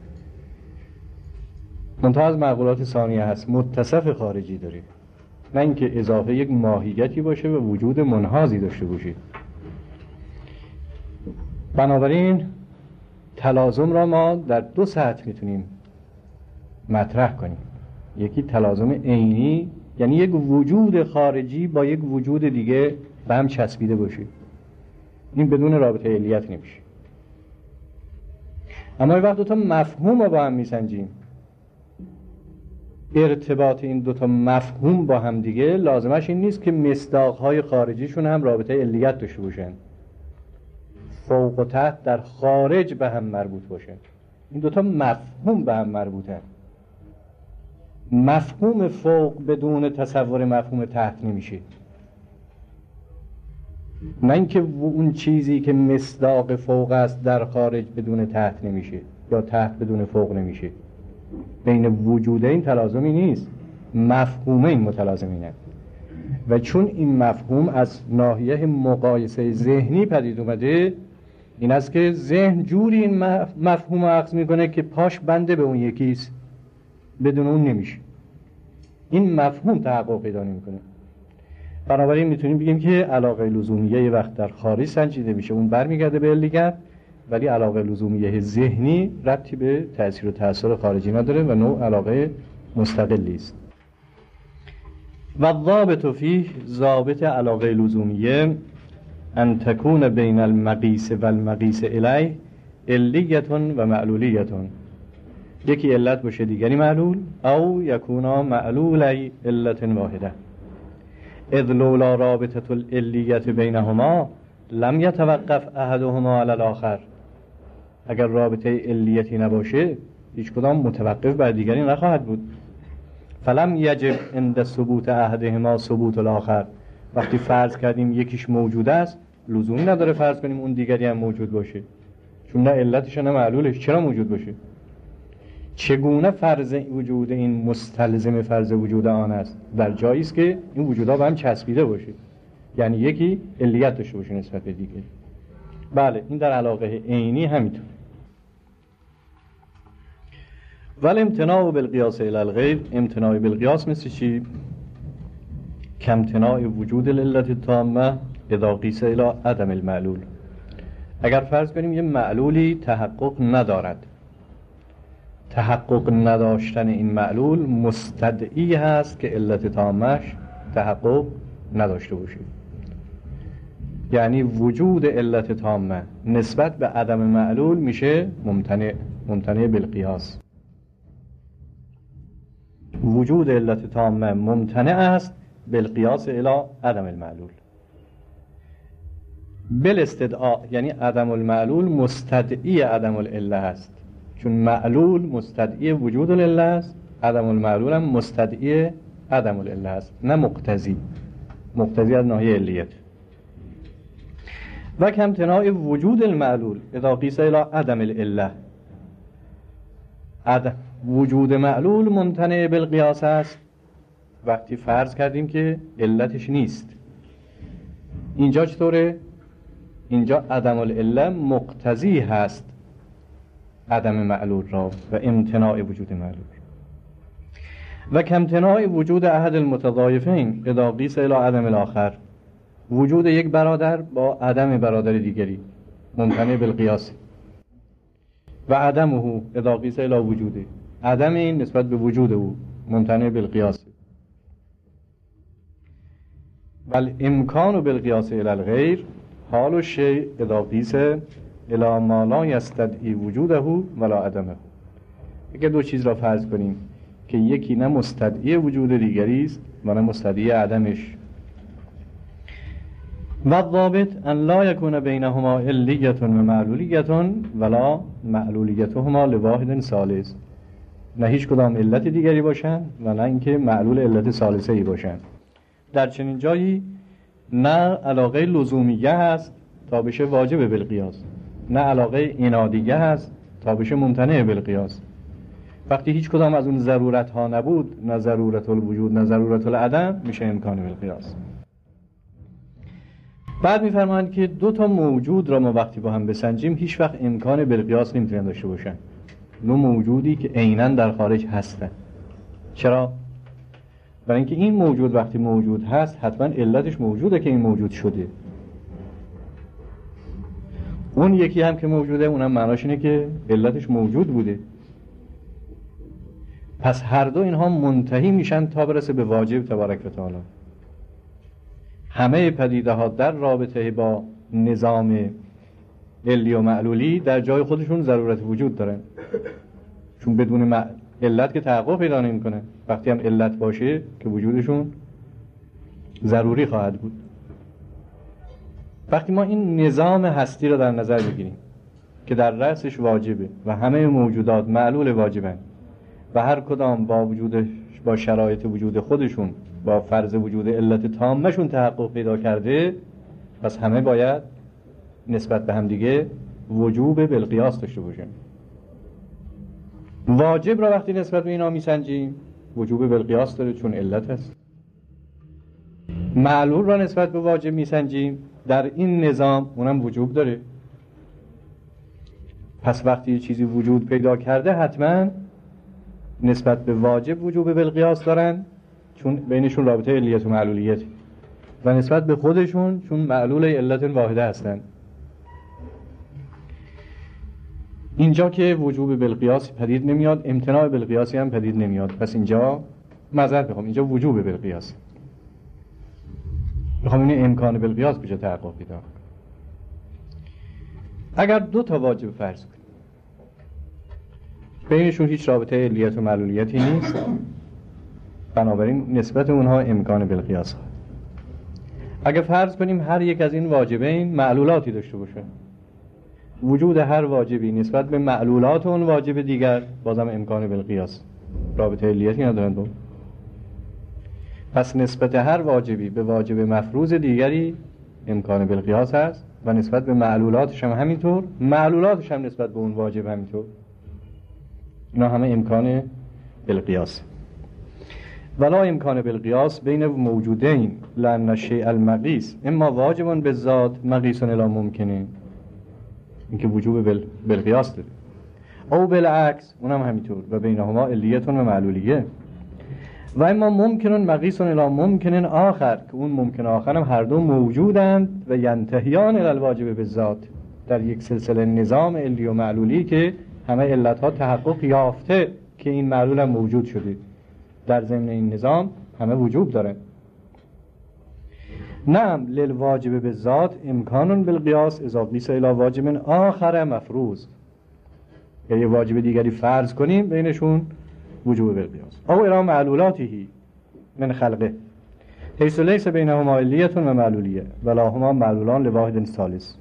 منتها از معقولات ثانیه هست، متصف خارجی داره، نه اینکه اضافه یک ماهیتی باشه و وجود منحازی داشته باشه. بنابراین تلازم را ما در دو سطح میتونیم مطرح کنیم. یکی تلازم عینی، یعنی یک وجود خارجی با یک وجود دیگه به هم چسبیده باشه، این بدون رابطه علیت نمیشه. اما وقت دو تا مفهوم رو با هم میسنجیم، ارتباط این دو تا مفهوم با هم دیگه لازمش این نیست که مصداق‌های خارجیشون هم رابطه علیت داشته باشن، فوق و تحت در خارج به هم مربوط باشن. این دو تا مفهوم به هم مربوطن. مفهوم فوق بدون تصور مفهوم تحت نمیشه، نه اینکه اون چیزی که مصداق فوق است در خارج بدون تحت نمیشه یا تحت بدون فوق نمیشه. بین وجودین تلازمی نیست، مفهومین متلازمینه. و چون این مفهوم از ناحیه مقایسه ذهنی پدید اومده، این است که ذهن جوری این مفهوم رو اخذ میکنه که پاش بنده به اون یکیست، بدون اون نمیشه. این مفهوم تحقق پیدا نمیکنه. بنابراین میتونیم بگیم که علاقه لزومیه یه وقت در خارج سنجیده میشه، اون برمیگرده به علیت، ولی علاقه لزومیه ذهنی ربطی به تأثیر و تأثیر خارجی نداره و نوع علاقه مستقلی است. و ضابط فیه، ضابط علاقه لزومیه، ان تکون بین المقیس و المقیس الیه علیتون و معلولیتون، یکی علت باشه دیگری معلول، او یکونا معلولی علت واحده. اذ لولا رابطه العلیت بینهما لم یتوقف احدهما علی الاخر. اگر رابطه علیتی نباشه هیچ کدام متوقف بر دیگری نخواهد بود. فلم یجب عند ثبوت احدهما ثبوت الاخر. وقتی فرض کردیم یکیش موجود است لزومی نداره فرض کنیم اون دیگری هم موجود باشه، چون نه علتش نه معلولش. چرا موجود باشه؟ چگونه فرض وجود این مستلزم فرض وجود آن است؟ در جایی است که این وجودها به هم چسبیده باشه، یعنی یکی علیت داشته باشه نسبت به دیگری. بله این در علاقه عینی همینطور. ولی امتناع بالقیاس الی الغیر، امتناع بالقیاس مثل چی؟ کامتناع وجود العلت التامه اذا قیس الی عدم المعلول. اگر فرض کنیم یه معلولی تحقق ندارد، تحقق نداشتن این معلول مستدعی هست که علت تامش تحقق نداشته باشه. یعنی وجود علت تامه نسبت به عدم معلول میشه ممتنع، ممتنع بالقیاس. وجود علت تامه ممتنع است بالقیاس الی عدم المعلول. بالاستدعاء یعنی عدم المعلول مستدعی عدم العله است، چون معلول مستدعی وجود العله است، عدم المعلول هم مستدعی عدم العله است، نه مقتضی. مقتضی از ناحیه علیت. و کامتناع وجود المعلول اذا قیس الی عدم العله. عدم وجود معلول ممتنع بالقیاس است وقتی فرض کردیم که علتش نیست. اینجا چطوره؟ اینجا عدم العله مقتضی هست عدم معلول را و امتناع وجود معلول. و کامتناع وجود احد المتضایفین اذا قیس الی عدم الاخر. وجود یک برادر با عدم برادر دیگری ممتنع بالقیاس. و عدمه اذا قیس الی وجوده، عدم این نسبت به وجود او ممتنع بالقیاس. بل امکان بالقیاس الی الغیر حال الشیء اذا قیس الی ما لا یستدعی وجوده ولا عدمه. اگر دو چیز را فرض کنیم که یکی نه مستدعی وجود دیگری است و نه مستدعی عدمش، و الضابط ان لا یکون بینهما علیت و معلولیت ولا معلولیتهما لواحد ثالث. نه هیچ کدام علت دیگری باشند و نه اینکه معلول علت ثالثه ای باشند. در چنین جایی نه علاقه لزومیه هست تا بشه واجب بالقیاس، نه علاقه عنادیه هست تا بشه ممتنع بالقیاس. وقتی هیچ کدام از اون ضرورت ها نبود، نه ضرورت الوجود نه ضرورت العدم، میشه امکان بالقیاس. بعد میفرمایند که دو تا موجود را ما وقتی با هم بسنجیم هیچ وقت امکان بالقیاس نمیتونن داشته باشن. دو موجودی که عیناً در خارج هستن. چرا؟ برای اینکه این موجود وقتی موجود هست حتما علتش موجوده که این موجود شده. اون یکی هم که موجوده اونم معناش اینه که علتش موجود بوده. پس هر دو اینها منتهی میشن تا برسه به واجب تبارک و تعالی. همه پدیده ها در رابطه با نظام علی و معلولی در جای خودشون ضرورت وجود دارن، چون بدون مع... علت که تحقق پیدا نمیکنه. وقتی هم علت باشه که وجودشون ضروری خواهد بود. وقتی ما این نظام هستی رو در نظر بگیریم که در رأسش واجبه و همه موجودات معلول واجبن و هر کدام با وجودش با شرایط وجود خودشون با فرض وجود علت تامشون تحقق پیدا کرده، پس همه باید نسبت به هم دیگه وجوب بالقیاس داشته باشن. واجب را وقتی نسبت به اینا میسنجیم وجوب بالقیاس داره چون علت هست. معلول را نسبت به واجب میسنجیم در این نظام اونم وجوب داره. پس وقتی یه چیزی وجود پیدا کرده حتما نسبت به واجب وجوب بالقیاس دارن چون بینشون رابطه علیت و معلولیت، و نسبت به خودشون چون معلول علت واحده هستن. اینجا که وجوب بالقیاس پدید نمیاد، امتناع بالقیاسی هم پدید نمیاد. پس اینجا معذرت میخوام، اینجا وجوب بالقیاس. میخوام این امکان بالقیاس کجا تحقق پیدا کنه. اگر دو تا واجب فرض کنیم، بینشون هیچ رابطه علیت و معلولیتی نیست، بنابراین نسبت اونها امکان بالقیاس. اگه فرض کنیم هر یک از این واجبین معلولاتی داشته باشه، وجود هر واجبی نسبت به معلولات اون واجب دیگر بازم امکان بالقیاس، رابطه علیتی ندارن دو. پس نسبت هر واجبی به واجب مفروض دیگری امکان بالقیاس هست و نسبت به معلولاتش هم همینطور، معلولاتش هم نسبت به اون واجب همینطور. اینا همه امکان بالقیاس. ولا امکان بالقیاس بین موجودین لأن الشیء المقیس اما واجبان بالذات مقیس الی ممکنه، اینکه وجوب بال... بالقیاس داره، او بالعکس اونم همینطور، و بینهما علیتون و معلولیه. و اما ممکنون مقیس الی ممکنن آخر، که اون ممکن آخر هم هر دو موجودند و ینتهیان الی الواجب بالذات، در یک سلسله نظام علی و معلولی که همه علتها تحقق یافته که این معلول هم موجود شده، در ضمن این نظام همه وجوب داره. نعم للواجب بالذات امکان بالقیاس اذا قیس الی واجب آخر مفروض، یعنی واجب دیگری فرض کنیم بینشون وجوب بالقیاس. او الی معلولاته من خلقه حیث لیس بینهما علیت و معلولیه ولا هما معلولان لواحد ثالث.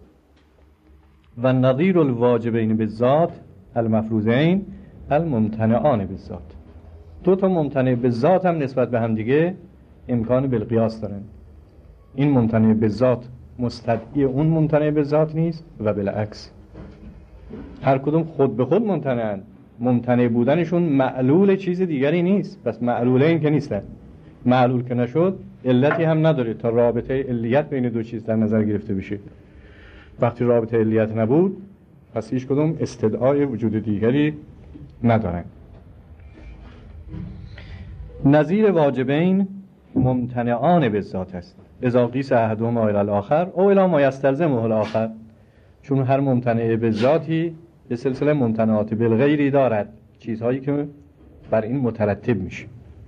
و نظیر الواجبین بالذات المفروضین الممتنعان بالذات. دو تا ممتنع بالذات هم نسبت به هم دیگه امکان بالقیاس دارن. این ممتنع بالذات مستدعی اون ممتنع بالذات نیست و بالعکس، هر کدوم خود به خود ممتنعن. ممتنع بودنشون معلول چیز دیگری نیست، پس معلوله این که نیستن. معلول که نشد علتی هم نداره تا رابطه علیت بین دو چیز در نظر گرفته بشه. وقتی رابطه علیت نبود پس هیچ کدوم استدعای وجود دیگری ندارن. نظیر واجبین ممتنعان بالذات است اذا قیس احدهما الی الاخر او الی ما یستلزمه الاخر، چون هر ممتنع بالذاتی به سلسله ممتنعات بالغیری دارد، چیزهایی که بر این مترتب میشه.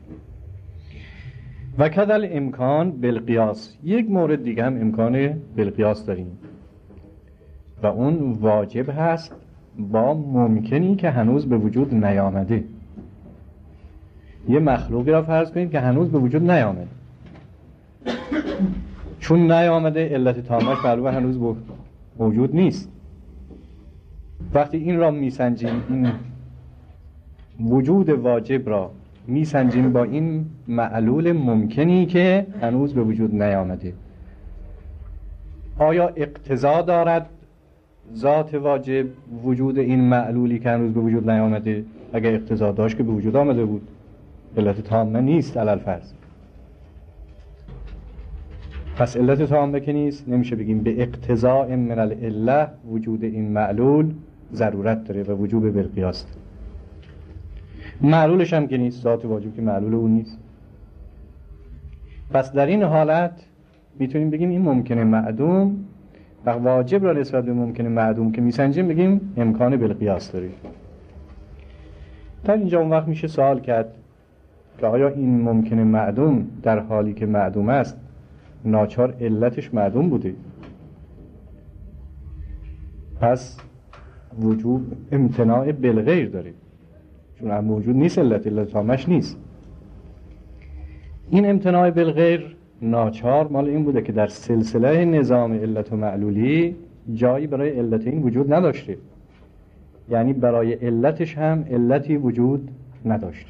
و کذل امکان بالقیاس، یک مورد دیگه هم امکان بالقیاس داریم و اون واجب هست با ممکنی که هنوز به وجود نیامده. یه مخلوقی را فرض کنید که هنوز به وجود نیامده، چون نیامده علت تامش معلومه هنوز موجود نیست. وقتی این را میسنجیم، این وجود واجب را میسنجیم با این معلول ممکنی که هنوز به وجود نیامده، آیا اقتضا دارد ذات واجب وجود این معلولی که هنوز به وجود نیامده؟ اگر اقتضا داشت که به وجود آمده بود، علت تامه نیست علل فرض. پس علت تامه که نیست نمیشه بگیم به اقتضاء من العله وجود این معلول ضرورت داره و وجوب بالقیاس داره. معلولش هم که نیست، ذات واجب که معلول اون نیست. پس در این حالت میتونیم بگیم این ممکنه معدوم و واجب را نسبت به ممکنه معدوم که میسنجیم بگیم امکان بالقیاس داره. در اینجا اون وقت میشه سوال کرد که آیا این ممکنه معدوم در حالی که معدوم است ناچار علتش معدوم بوده؟ پس وجوب امتناع بالغیر داره، چون هم موجود نیست، علت علت تامش نیست. این امتناع بالغیر ناچار مال این بوده که در سلسله نظام علت و معلولی جایی برای علت این وجود نداشته، یعنی برای علتش هم علتی وجود نداشته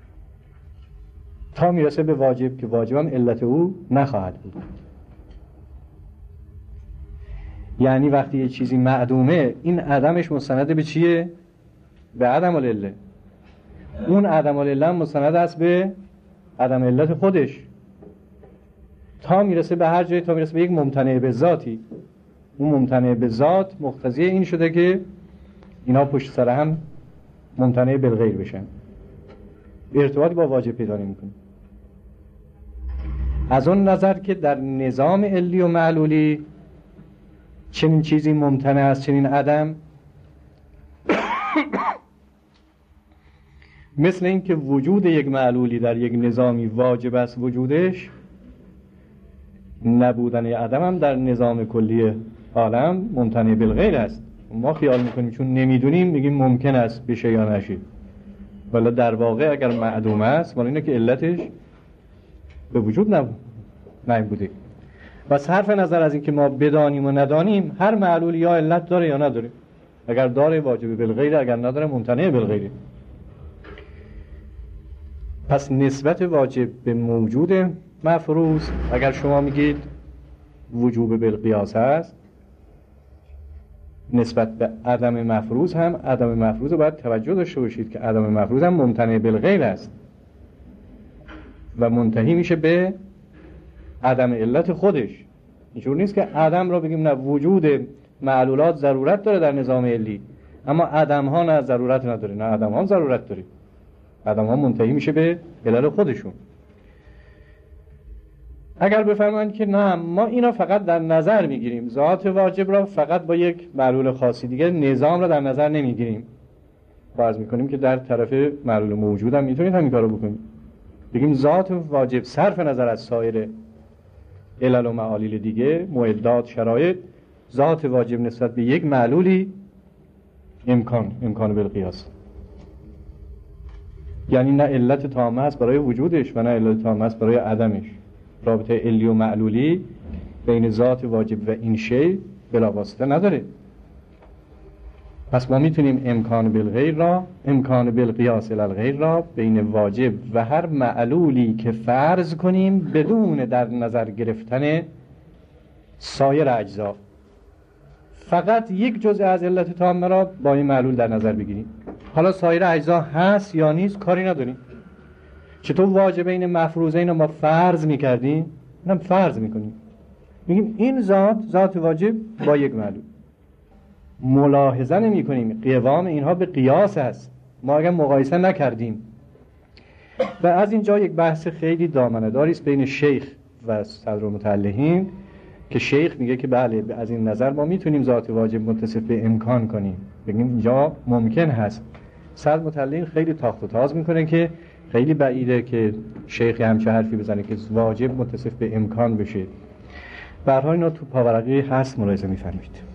تا میرسه به واجب که واجب هم علت او نخواهد بود. یعنی وقتی یه چیزی معدومه این عدمش مستند به چیه؟ به عدم العله. اون عدم العله مستند است به عدم علت خودش تا میرسه به هر جایی، تا میرسه به یک ممتنع به ذاتی. اون ممتنع به ذات مقتضی این شده که اینا پشت سر هم ممتنع بالغیر بشن، ارتباطی با واجب پیدا نمی‌کنه. از اون نظر که در نظام علی و معلولی چنین چیزی ممتنع است، چنین عدم، مثل این که وجود یک معلولی در یک نظامی واجب است وجودش، نبودن عدم هم در نظام کلی عالم ممتنع بالغیر است. ما خیال میکنیم چون نمیدونیم میگیم ممکن است بشه یا نشه، ولی در واقع اگر معدوم است ولی اینه که علتش به وجود نب... نبوده. و صرف نظر از اینکه ما بدانیم و ندانیم، هر معلول یا علت داره یا نداره. اگر داره واجب بالغیر، اگر نداره ممتنع بالغیر. پس نسبت واجب به موجود مفروض، اگر شما میگید وجوب بالقیاس است، نسبت به عدم مفروض هم عدم مفروض رو باید توجه داشته باشید که عدم مفروض هم ممتنع بالغیر است و منتهی میشه به عدم علت خودش. اینجور نیست که عدم را بگیم نه وجود معلولات ضرورت داره در نظام علی، اما عدم ها نه ضرورت نداره. نه عدم ها ضرورت داره، عدم ها منتهی میشه به علل خودشون. اگر بفرمایند که نه ما اینا فقط در نظر میگیریم، ذات واجب را فقط با یک معلول خاصی، دیگه نظام را در نظر نمیگیریم، فرض میکنیم که در طرف معلول موجود هم میتونید همین کارو بکنید. بگیم ذات واجب صرف نظر از سایر علل و معالیل دیگه، معدات، شرایط، ذات واجب نسبت به یک معلولی امکان امکان بالقیاس، یعنی نه علت تامه است برای وجودش و نه علت تامه است برای عدمش. رابطه علی و معلولی بین ذات واجب و این شی بلا واسطه نداره. پس ما میتونیم امکان بالغیر را، امکان بالقیاس الی الغیر را بین واجب و هر معلولی که فرض کنیم بدون در نظر گرفتن سایر اجزا، فقط یک جزء از علت تامه را با این معلول در نظر بگیریم. حالا سایر اجزا هست یا نیست کاری نداریم. چطور واجبین مفروضین رو ما فرض میکردیم، اینم فرض میکنیم، میگیم این ذات ذات واجب با یک معلول. ملاحظه نمی کنیم قوام اینها به قیاس است، ما اگر مقایسه نکردیم. و از اینجا یک بحث خیلی دامنه داری است بین شیخ و صدر المتعلقین که شیخ میگه که بله از این نظر ما میتونیم ذات واجب متصف به امکان کنیم، بگیم اینجا ممکن هست. صدر متعلقین خیلی تاخت و تاز میکنه که خیلی بعیده که شیخ همچه حرفی بزنه که واجب متصف به امکان بشه. به هر حال اینا تو پاورقی هست، ملاحظه میفرمایید.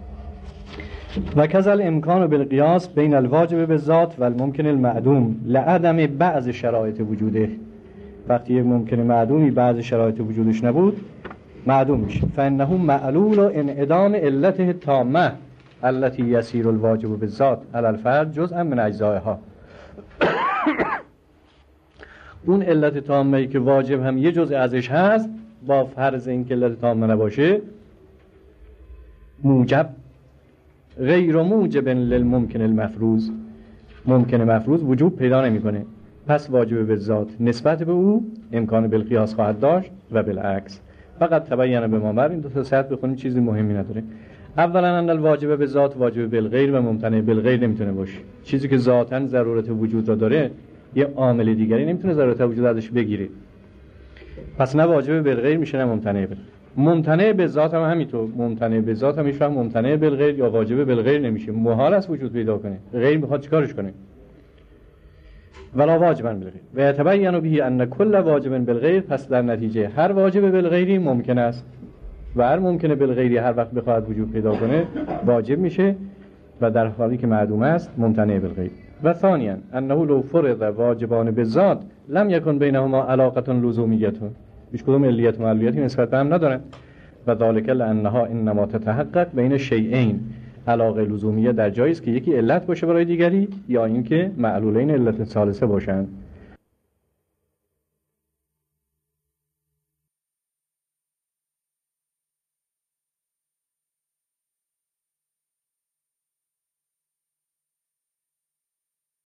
و کذل امکان بالقیاس بین الواجب بالذات و الممکن المعدوم لعدم بعض شرایط وجوده. وقتی یک ممکن معدومی بعض شرایط وجودش نبود معدوم میشه. فانه معلول و انعدام علته تامه التي يسير الواجب بالذات علی الفرد جزءا من اجزائها. اون علت تامه‌ای که واجب هم یه جزء ازش هست، با فرض اینکه علت تامه نباشه موجب غیر موجب للممکن المفروض، ممکن مفروض وجوب پیدا نمیکنه. پس واجب بالذات نسبت به او امکان بالقیاس خواهد داشت و بالعکس. فقط تبین به ما بر این دو تا سطح بخونید، چیزی مهمی نداره. اولا ان الواجب بالذات واجب بالغیر و ممتنع بالغیر نمیتونه باشه. چیزی که ذاتاً ضرورت وجود را داره یه عامل دیگری نمیتونه ضرورت وجود ازش بگیره. پس نه واجب بالغیر میشه نه ممتنع بالغیر. ممتنع به ذات هم همینطور، ممتنع به ذات هم میشه ممتنع بالغیر یا واجب بالغیر نمیشه. محال است وجود پیدا کنه. غیر میخواد چیکارش کنه؟ ولا واجبا بالغیر و یتبین به ان کل واجب بالغیر. پس در نتیجه هر واجب بالغیری ممکن است و هر ممکنه بالغیری هر وقت بخواد وجود پیدا کنه واجب میشه و در حالی که معدوم است ممتنع بالغیر. و ثانیا انه لو فرض واجبان بالذات لم یکن بینهما علاقه لزومیه. هیچ کدوم علیت و معلولیتی نسبت به هم ندارن. و ذالک لانها انما تتحقق بین شیئین. علاقه لزومیه در جایی است که یکی علت باشه برای دیگری یا اینکه معلولین علت ثالثه باشند.